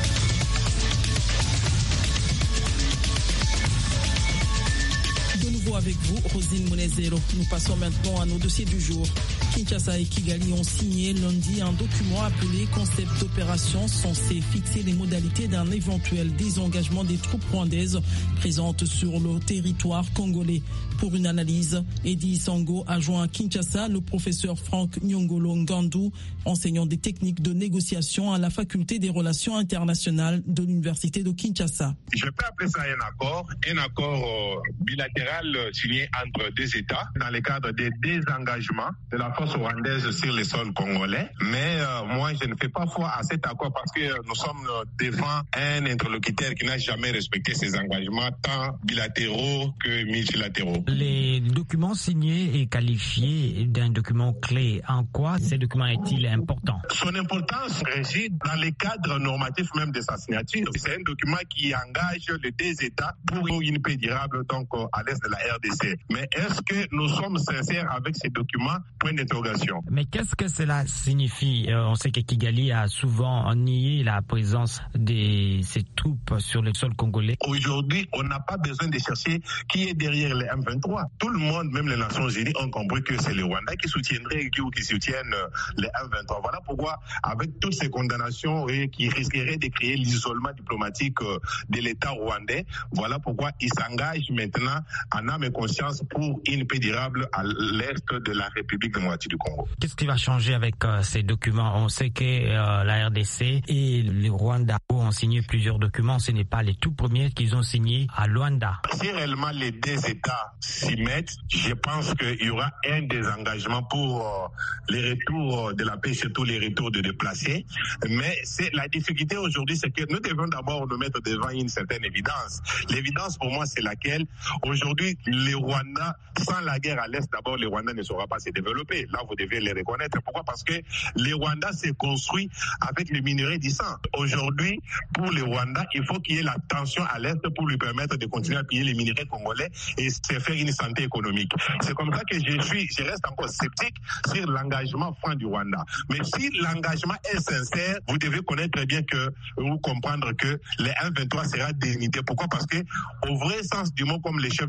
Avec vous, Rosine Monezero. Nous passons maintenant à nos dossiers du jour. Kinshasa et Kigali ont signé lundi un document appelé Concept d'opération censé fixer les modalités d'un éventuel désengagement des troupes rwandaises présentes sur le territoire congolais. Pour une analyse, Eddie Sango a joint à Kinshasa le professeur Franck Nyongolo Ngandou, enseignant des techniques de négociation à la faculté des relations internationales de l'université de Kinshasa. Je peux appeler ça un accord bilatéral signé entre 2 États dans le cadre des désengagements de la force rwandaise sur le sol congolais. Mais moi, je ne fais pas foi à cet accord parce que nous sommes devant un interlocuteur qui n'a jamais respecté ses engagements, tant bilatéraux que multilatéraux. Les documents signés et qualifiés d'un document clé. En quoi ce document est-il important? Son importance réside dans les cadres normatifs même de sa signature. C'est un document qui engage les 2 États pour une paix durable donc à l'est de la RDC. Mais est-ce que nous sommes sincères avec ces documents? Point d'interrogation. Mais qu'est-ce que cela signifie? On sait que Kigali a souvent nié la présence de ces troupes sur le sol congolais. Aujourd'hui, on n'a pas besoin de chercher qui est derrière les M23. Tout le monde, même les Nations Unies, ont compris que c'est le Rwanda qui soutiendrait ou qui soutiennent les M23. Voilà pourquoi, avec toutes ces condamnations qui risqueraient de créer l'isolement diplomatique de l'État rwandais, voilà pourquoi ils s'engagent maintenant en âme et conscience pour une paix durable à l'est de la République démocratique du Congo. Qu'est-ce qui va changer avec ces documents? On sait que la RDC et le Rwanda ont signé plusieurs documents. Ce n'est pas les tout premiers qu'ils ont signés à Luanda. Si réellement les 2 États s'y mettent, je pense qu'il y aura un désengagement pour les retours de la paix, surtout les retours de déplacés. Mais la difficulté aujourd'hui, c'est que nous devons d'abord nous mettre devant une certaine évidence. L'évidence pour moi, c'est laquelle? Aujourd'hui, les Rwandais, sans la guerre à l'Est, d'abord, les Rwandais ne sauront pas se développer. Là, vous devez les reconnaître. Pourquoi? Parce que les Rwandais s'est construit avec les minerais du sang. Aujourd'hui, pour les Rwandais, il faut qu'il y ait la tension à l'Est pour lui permettre de continuer à piller les minerais congolais et se faire une santé économique. C'est comme ça que je reste encore sceptique sur l'engagement franc du Rwanda. Mais si l'engagement est sincère, vous devez connaître très bien ou comprendre que les M23 sera dénudé. Pourquoi? Parce que, au vrai sens du mot, comme les chefs de l'État congolais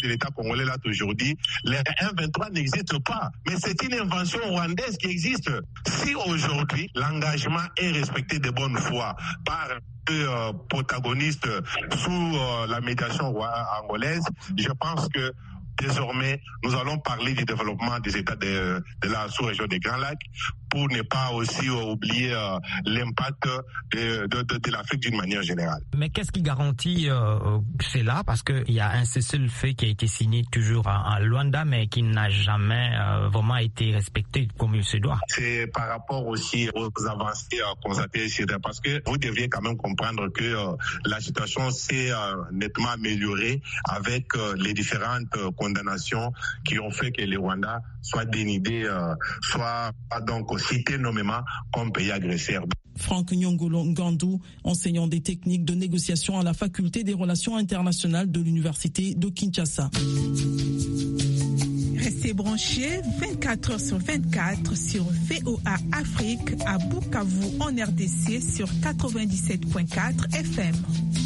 Congolais là aujourd'hui, les M23 n'existent pas. Mais c'est une invention rwandaise qui existe. Si aujourd'hui, l'engagement est respecté de bonne foi par protagonistes sous la médiation angolaise, je pense que désormais, nous allons parler du développement des États de la sous-région des Grands Lacs pour ne pas aussi oublier l'impact de l'Afrique d'une manière générale. Mais qu'est-ce qui garantit cela? Parce qu'il y a un cessez-le-feu qui a été signé toujours à Luanda, mais qui n'a jamais vraiment été respecté comme il se doit. C'est par rapport aussi aux avancées constatées, parce que vous deviez quand même comprendre que la situation s'est nettement améliorée avec les différentes condamnations qui ont fait que le Rwanda soit dénudé, soit donc cité nommément comme pays agresseur. Franck Nyongolo Ngandou, enseignant des techniques de négociation à la faculté des relations internationales de l'université de Kinshasa. Restez branchés 24 heures sur 24 sur VOA Afrique à Bukavu en RDC sur 97.4 FM.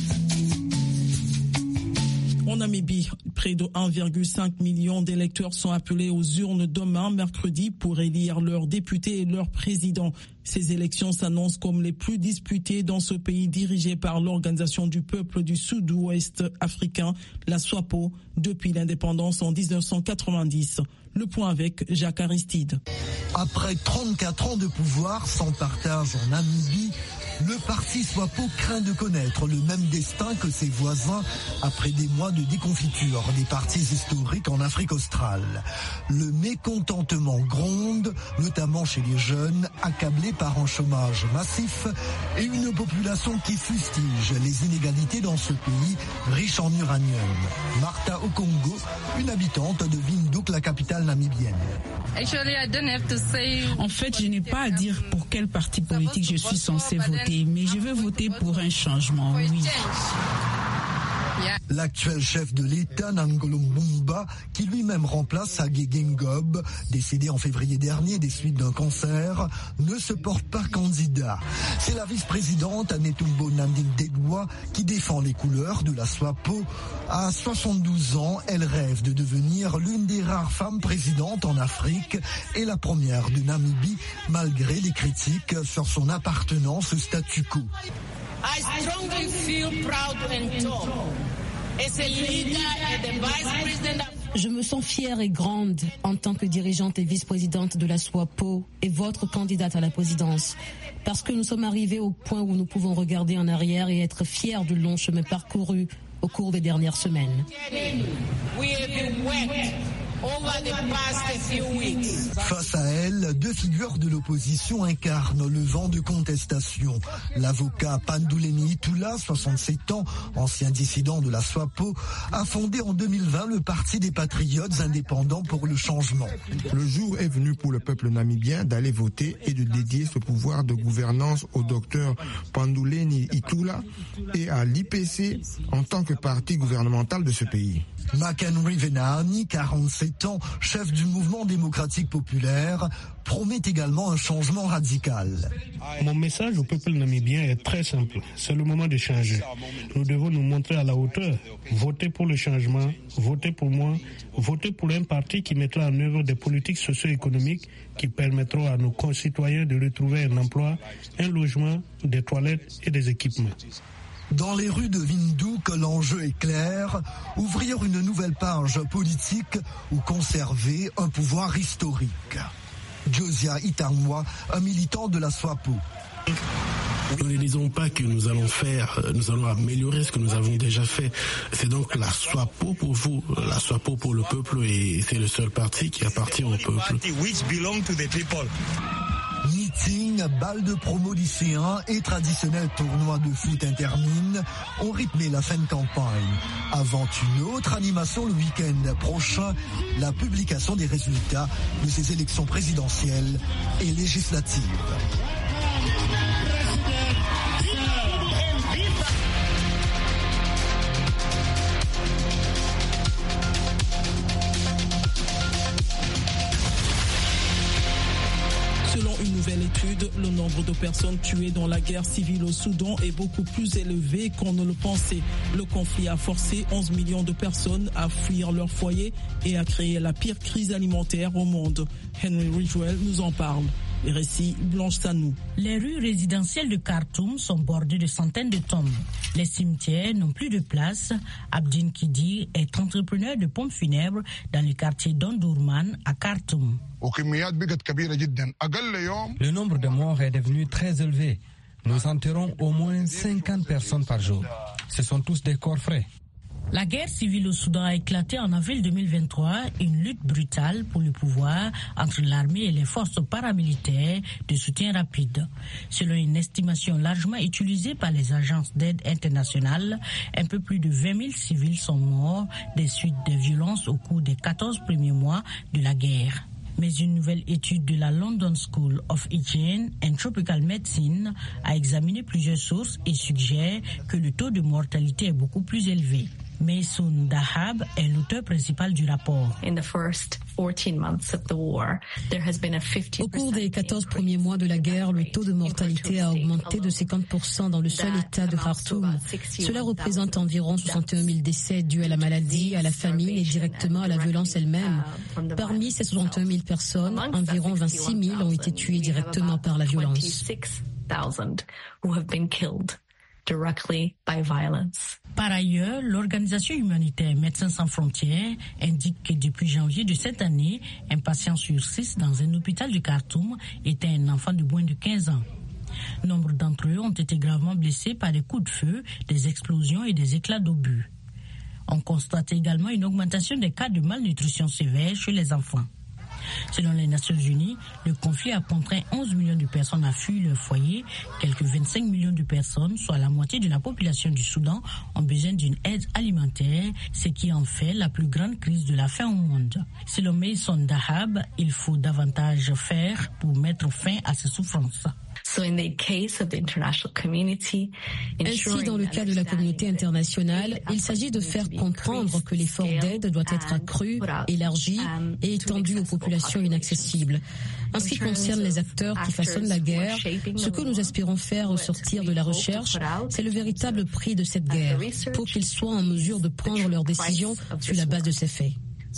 En Namibie, près de 1,5 million d'électeurs sont appelés aux urnes demain, mercredi, pour élire leurs députés et leurs présidents. Ces élections s'annoncent comme les plus disputées dans ce pays dirigé par l'Organisation du peuple du Sud-Ouest africain, la SWAPO, depuis l'indépendance en 1990. Le point avec Jacques Aristide. Après 34 ans de pouvoir sans partage en Namibie, le parti SWAPO craint de connaître le même destin que ses voisins après des mois de déconfiture des partis historiques en Afrique australe. Le mécontentement gronde, notamment chez les jeunes, accablés par un chômage massif et une population qui fustige les inégalités dans ce pays riche en uranium. Martha Okongo, une habitante de Windhoek, la capitale namibienne. En fait, je n'ai pas à dire pour quel parti politique je suis censé voter, mais je veux voter pour un changement, oui. L'actuel chef de l'État, Nangolo Mbumba, qui lui-même remplace Hage Geingob, décédé en février dernier des suites d'un cancer, ne se porte pas candidat. C'est la vice-présidente Netumbo Nandi-Ndaitwah qui défend les couleurs de la SWAPO. À 72 ans, elle rêve de devenir l'une des rares femmes présidentes en Afrique et la première de Namibie, malgré les critiques sur son appartenance au statu quo. I strongly feel proud and tall. As a leader and the vice president of... Je me sens fière et grande en tant que dirigeante et vice-présidente de la SWAPO et votre candidate à la présidence. Parce que nous sommes arrivés au point où nous pouvons regarder en arrière et être fiers du long chemin parcouru au cours des dernières semaines. Face à elle, deux figures de l'opposition incarnent le vent de contestation. L'avocat Panduleni Itula, 67 ans, ancien dissident de la SWAPO, a fondé en 2020 le Parti des Patriotes indépendants pour le changement. Le jour est venu pour le peuple namibien d'aller voter et de dédier ce pouvoir de gouvernance au docteur Panduleni Itula et à l'IPC en tant que parti gouvernemental de ce pays. McHenry Venani, 47 ans, chef du mouvement démocratique populaire, promet également un changement radical. Mon message au peuple namibien est très simple. C'est le moment de changer. Nous devons nous montrer à la hauteur. Votez pour le changement, votez pour moi, votez pour un parti qui mettra en œuvre des politiques socio-économiques qui permettront à nos concitoyens de retrouver un emploi, un logement, des toilettes et des équipements. Dans les rues de Windhoek, l'enjeu est clair, ouvrir une nouvelle page politique ou conserver un pouvoir historique. Josia Itangwa, un militant de la SWAPO. Nous ne disons pas que nous allons améliorer ce que nous avons déjà fait. C'est donc la SWAPO pour vous, la SWAPO pour le peuple, et c'est le seul parti qui appartient au peuple. Meeting, bal de promo lycéens et traditionnel tournoi de foot intermine ont rythmé la fin de campagne. Avant une autre animation le week-end prochain, la publication des résultats de ces élections présidentielles et législatives. Selon une nouvelle étude, le nombre de personnes tuées dans la guerre civile au Soudan est beaucoup plus élevé qu'on ne le pensait. Le conflit a forcé 11 millions de personnes à fuir leur foyer et a créé la pire crise alimentaire au monde. Henry Ridgwell nous en parle. Les récits Blanche Sanou. Les rues résidentielles de Khartoum sont bordées de centaines de tombes. Les cimetières n'ont plus de place. Abdin Kidi est entrepreneur de pompes funèbres dans le quartier d'Ondurman à Khartoum. Le nombre de morts est devenu très élevé. Nous enterrons au moins 50 personnes par jour. Ce sont tous des corps frais. La guerre civile au Soudan a éclaté en avril 2023, une lutte brutale pour le pouvoir entre l'armée et les forces paramilitaires de soutien rapide. Selon une estimation largement utilisée par les agences d'aide internationales, un peu plus de 20 000 civils sont morts des suites des violences au cours des 14 premiers mois de la guerre. Mais une nouvelle étude de la London School of Hygiene and Tropical Medicine a examiné plusieurs sources et suggère que le taux de mortalité est beaucoup plus élevé. Maysoon Dahab est l'auteur principal du rapport. Au cours des 14 premiers mois de la guerre, le taux de mortalité a augmenté de 50% dans le seul état de Khartoum. Cela représente environ 61 000 décès dus à la maladie, à la famine et directement à la violence elle-même. Parmi ces 61 000 personnes, environ 26 000 ont été tuées directement par la violence. Par ailleurs, l'organisation humanitaire Médecins sans frontières indique que depuis janvier de cette année, un patient sur 6 dans un hôpital de Khartoum était un enfant de moins de 15 ans. Nombre d'entre eux ont été gravement blessés par des coups de feu, des explosions et des éclats d'obus. On constate également une augmentation des cas de malnutrition sévère chez les enfants. Selon les Nations Unies, le conflit a contraint 11 millions de personnes à fuir leur foyer. Quelques 25 millions de personnes, soit la moitié de la population du Soudan, ont besoin d'une aide alimentaire, ce qui en fait la plus grande crise de la faim au monde. Selon Maysoon Dahab, il faut davantage faire pour mettre fin à ces souffrances. Ainsi, dans le cas de la communauté internationale, il s'agit de faire comprendre que l'effort d'aide doit être accru, élargi et étendu aux populations inaccessibles. En ce qui concerne les acteurs qui façonnent la guerre, ce que nous espérons faire ressortir de la recherche, c'est le véritable prix de cette guerre, pour qu'ils soient en mesure de prendre leurs décisions sur la base de ces faits.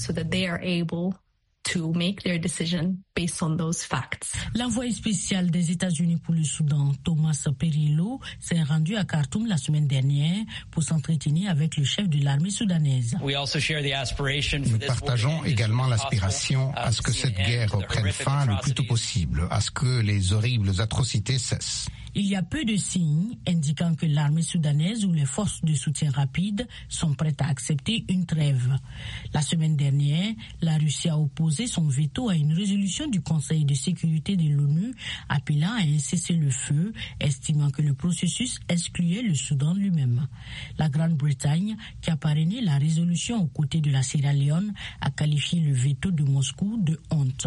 To make their decision based on those facts. L'envoyé spécial des États-Unis pour le Soudan, Thomas Perillo, s'est rendu à Khartoum la semaine dernière pour s'entretenir avec le chef de l'armée soudanaise. Nous partageons également l'aspiration à ce que cette guerre prenne fin le plus tôt possible, à ce que les horribles atrocités cessent. Il y a peu de signes indiquant que l'armée soudanaise ou les forces de soutien rapide sont prêtes à accepter une trêve. La semaine dernière, la Russie a opposé son veto à une résolution du Conseil de sécurité de l'ONU appelant à un cessez-le-feu, estimant que le processus excluait le Soudan lui-même. La Grande-Bretagne, qui a parrainé la résolution aux côtés de la Sierra Leone, a qualifié le veto de Moscou de honte.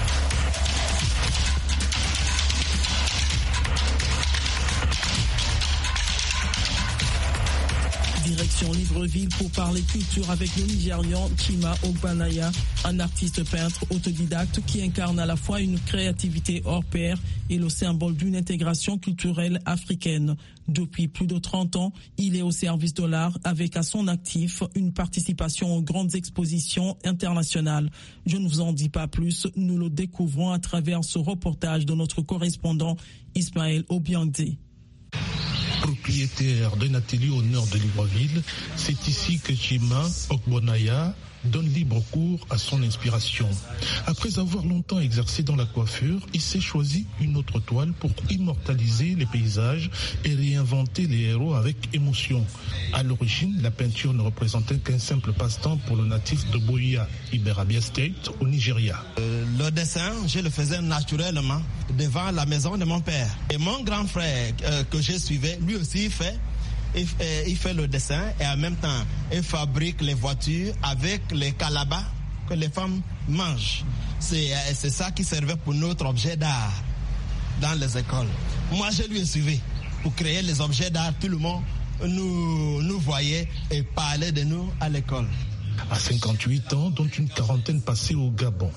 Direction Libreville pour parler culture avec le Nigérian Chima Ogbanaya, un artiste peintre autodidacte qui incarne à la fois une créativité hors pair et le symbole d'une intégration culturelle africaine. Depuis plus de 30 ans, il est au service de l'art avec à son actif une participation aux grandes expositions internationales. Je ne vous en dis pas plus, nous le découvrons à travers ce reportage de notre correspondant Ismaël Obiangde. Propriétaire d'un atelier au nord de Libreville, c'est ici que Chima Ogbonaya donne libre cours à son inspiration. Après avoir longtemps exercé dans la coiffure, il s'est choisi une autre toile pour immortaliser les paysages et réinventer les héros avec émotion. À l'origine, la peinture ne représentait qu'un simple passe-temps pour le natif de Boya, Iberabia State, au Nigeria. Le dessin, je le faisais naturellement devant la maison de mon père. Et mon grand frère que je suivais, lui aussi il fait le dessin et en même temps, il fabrique les voitures avec les calabas que les femmes mangent. C'est ça qui servait pour notre objet d'art dans les écoles. Moi, je lui ai suivi pour créer les objets d'art. Tout le monde nous voyait et parlait de nous à l'école. À 58 ans, dont une quarantaine passée au Gabon,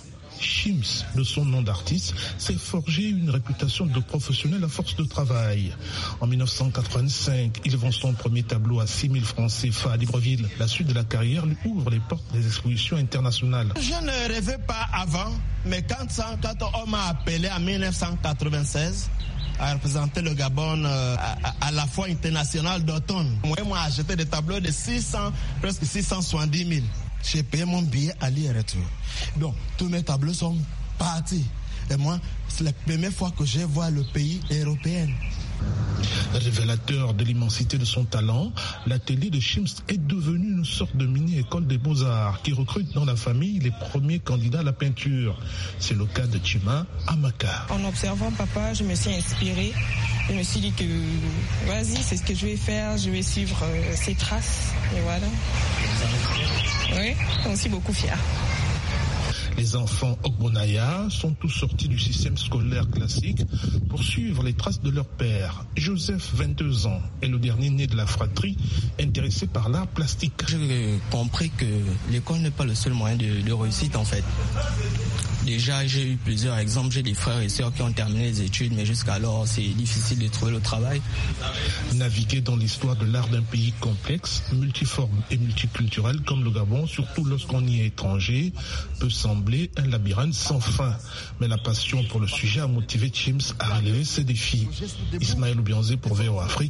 Chims, de son nom d'artiste, s'est forgé une réputation de professionnel à force de travail. En 1985, il vend son premier tableau à 6 000 francs CFA à Libreville. La suite de la carrière lui ouvre les portes des expositions internationales. Je ne rêvais pas avant, mais quand on m'a appelé en 1996 à représenter le Gabon à la Foire internationale d'automne, moi j'ai acheté des tableaux de presque 670 000. J'ai payé mon billet aller et retour. Donc, tous mes tableaux sont partis. Et moi, c'est la première fois que je vois le pays européen. Révélateur de l'immensité de son talent, l'atelier de Chims est devenu une sorte de mini-école des beaux-arts qui recrute dans la famille les premiers candidats à la peinture. C'est le cas de Chima Amaka. En observant papa, je me suis inspirée. Je me suis dit que vas-y, c'est ce que je vais faire, je vais suivre ses traces. Et voilà. Oui, je suis aussi beaucoup fière. Les enfants Ogbonaya sont tous sortis du système scolaire classique pour suivre les traces de leur père. Joseph, 22 ans, est le dernier né de la fratrie intéressé par l'art plastique. J'ai compris que l'école n'est pas le seul moyen de réussite en fait. Déjà, j'ai eu plusieurs exemples. J'ai des frères et sœurs qui ont terminé les études, mais jusqu'alors, c'est difficile de trouver le travail. Naviguer dans l'histoire de l'art d'un pays complexe, multiforme et multiculturel comme le Gabon, surtout lorsqu'on y est étranger, peut sembler un labyrinthe sans fin. Mais la passion pour le sujet a motivé Chims à relever ses défis. Ismaël Oubianzé pour VOA Afrique.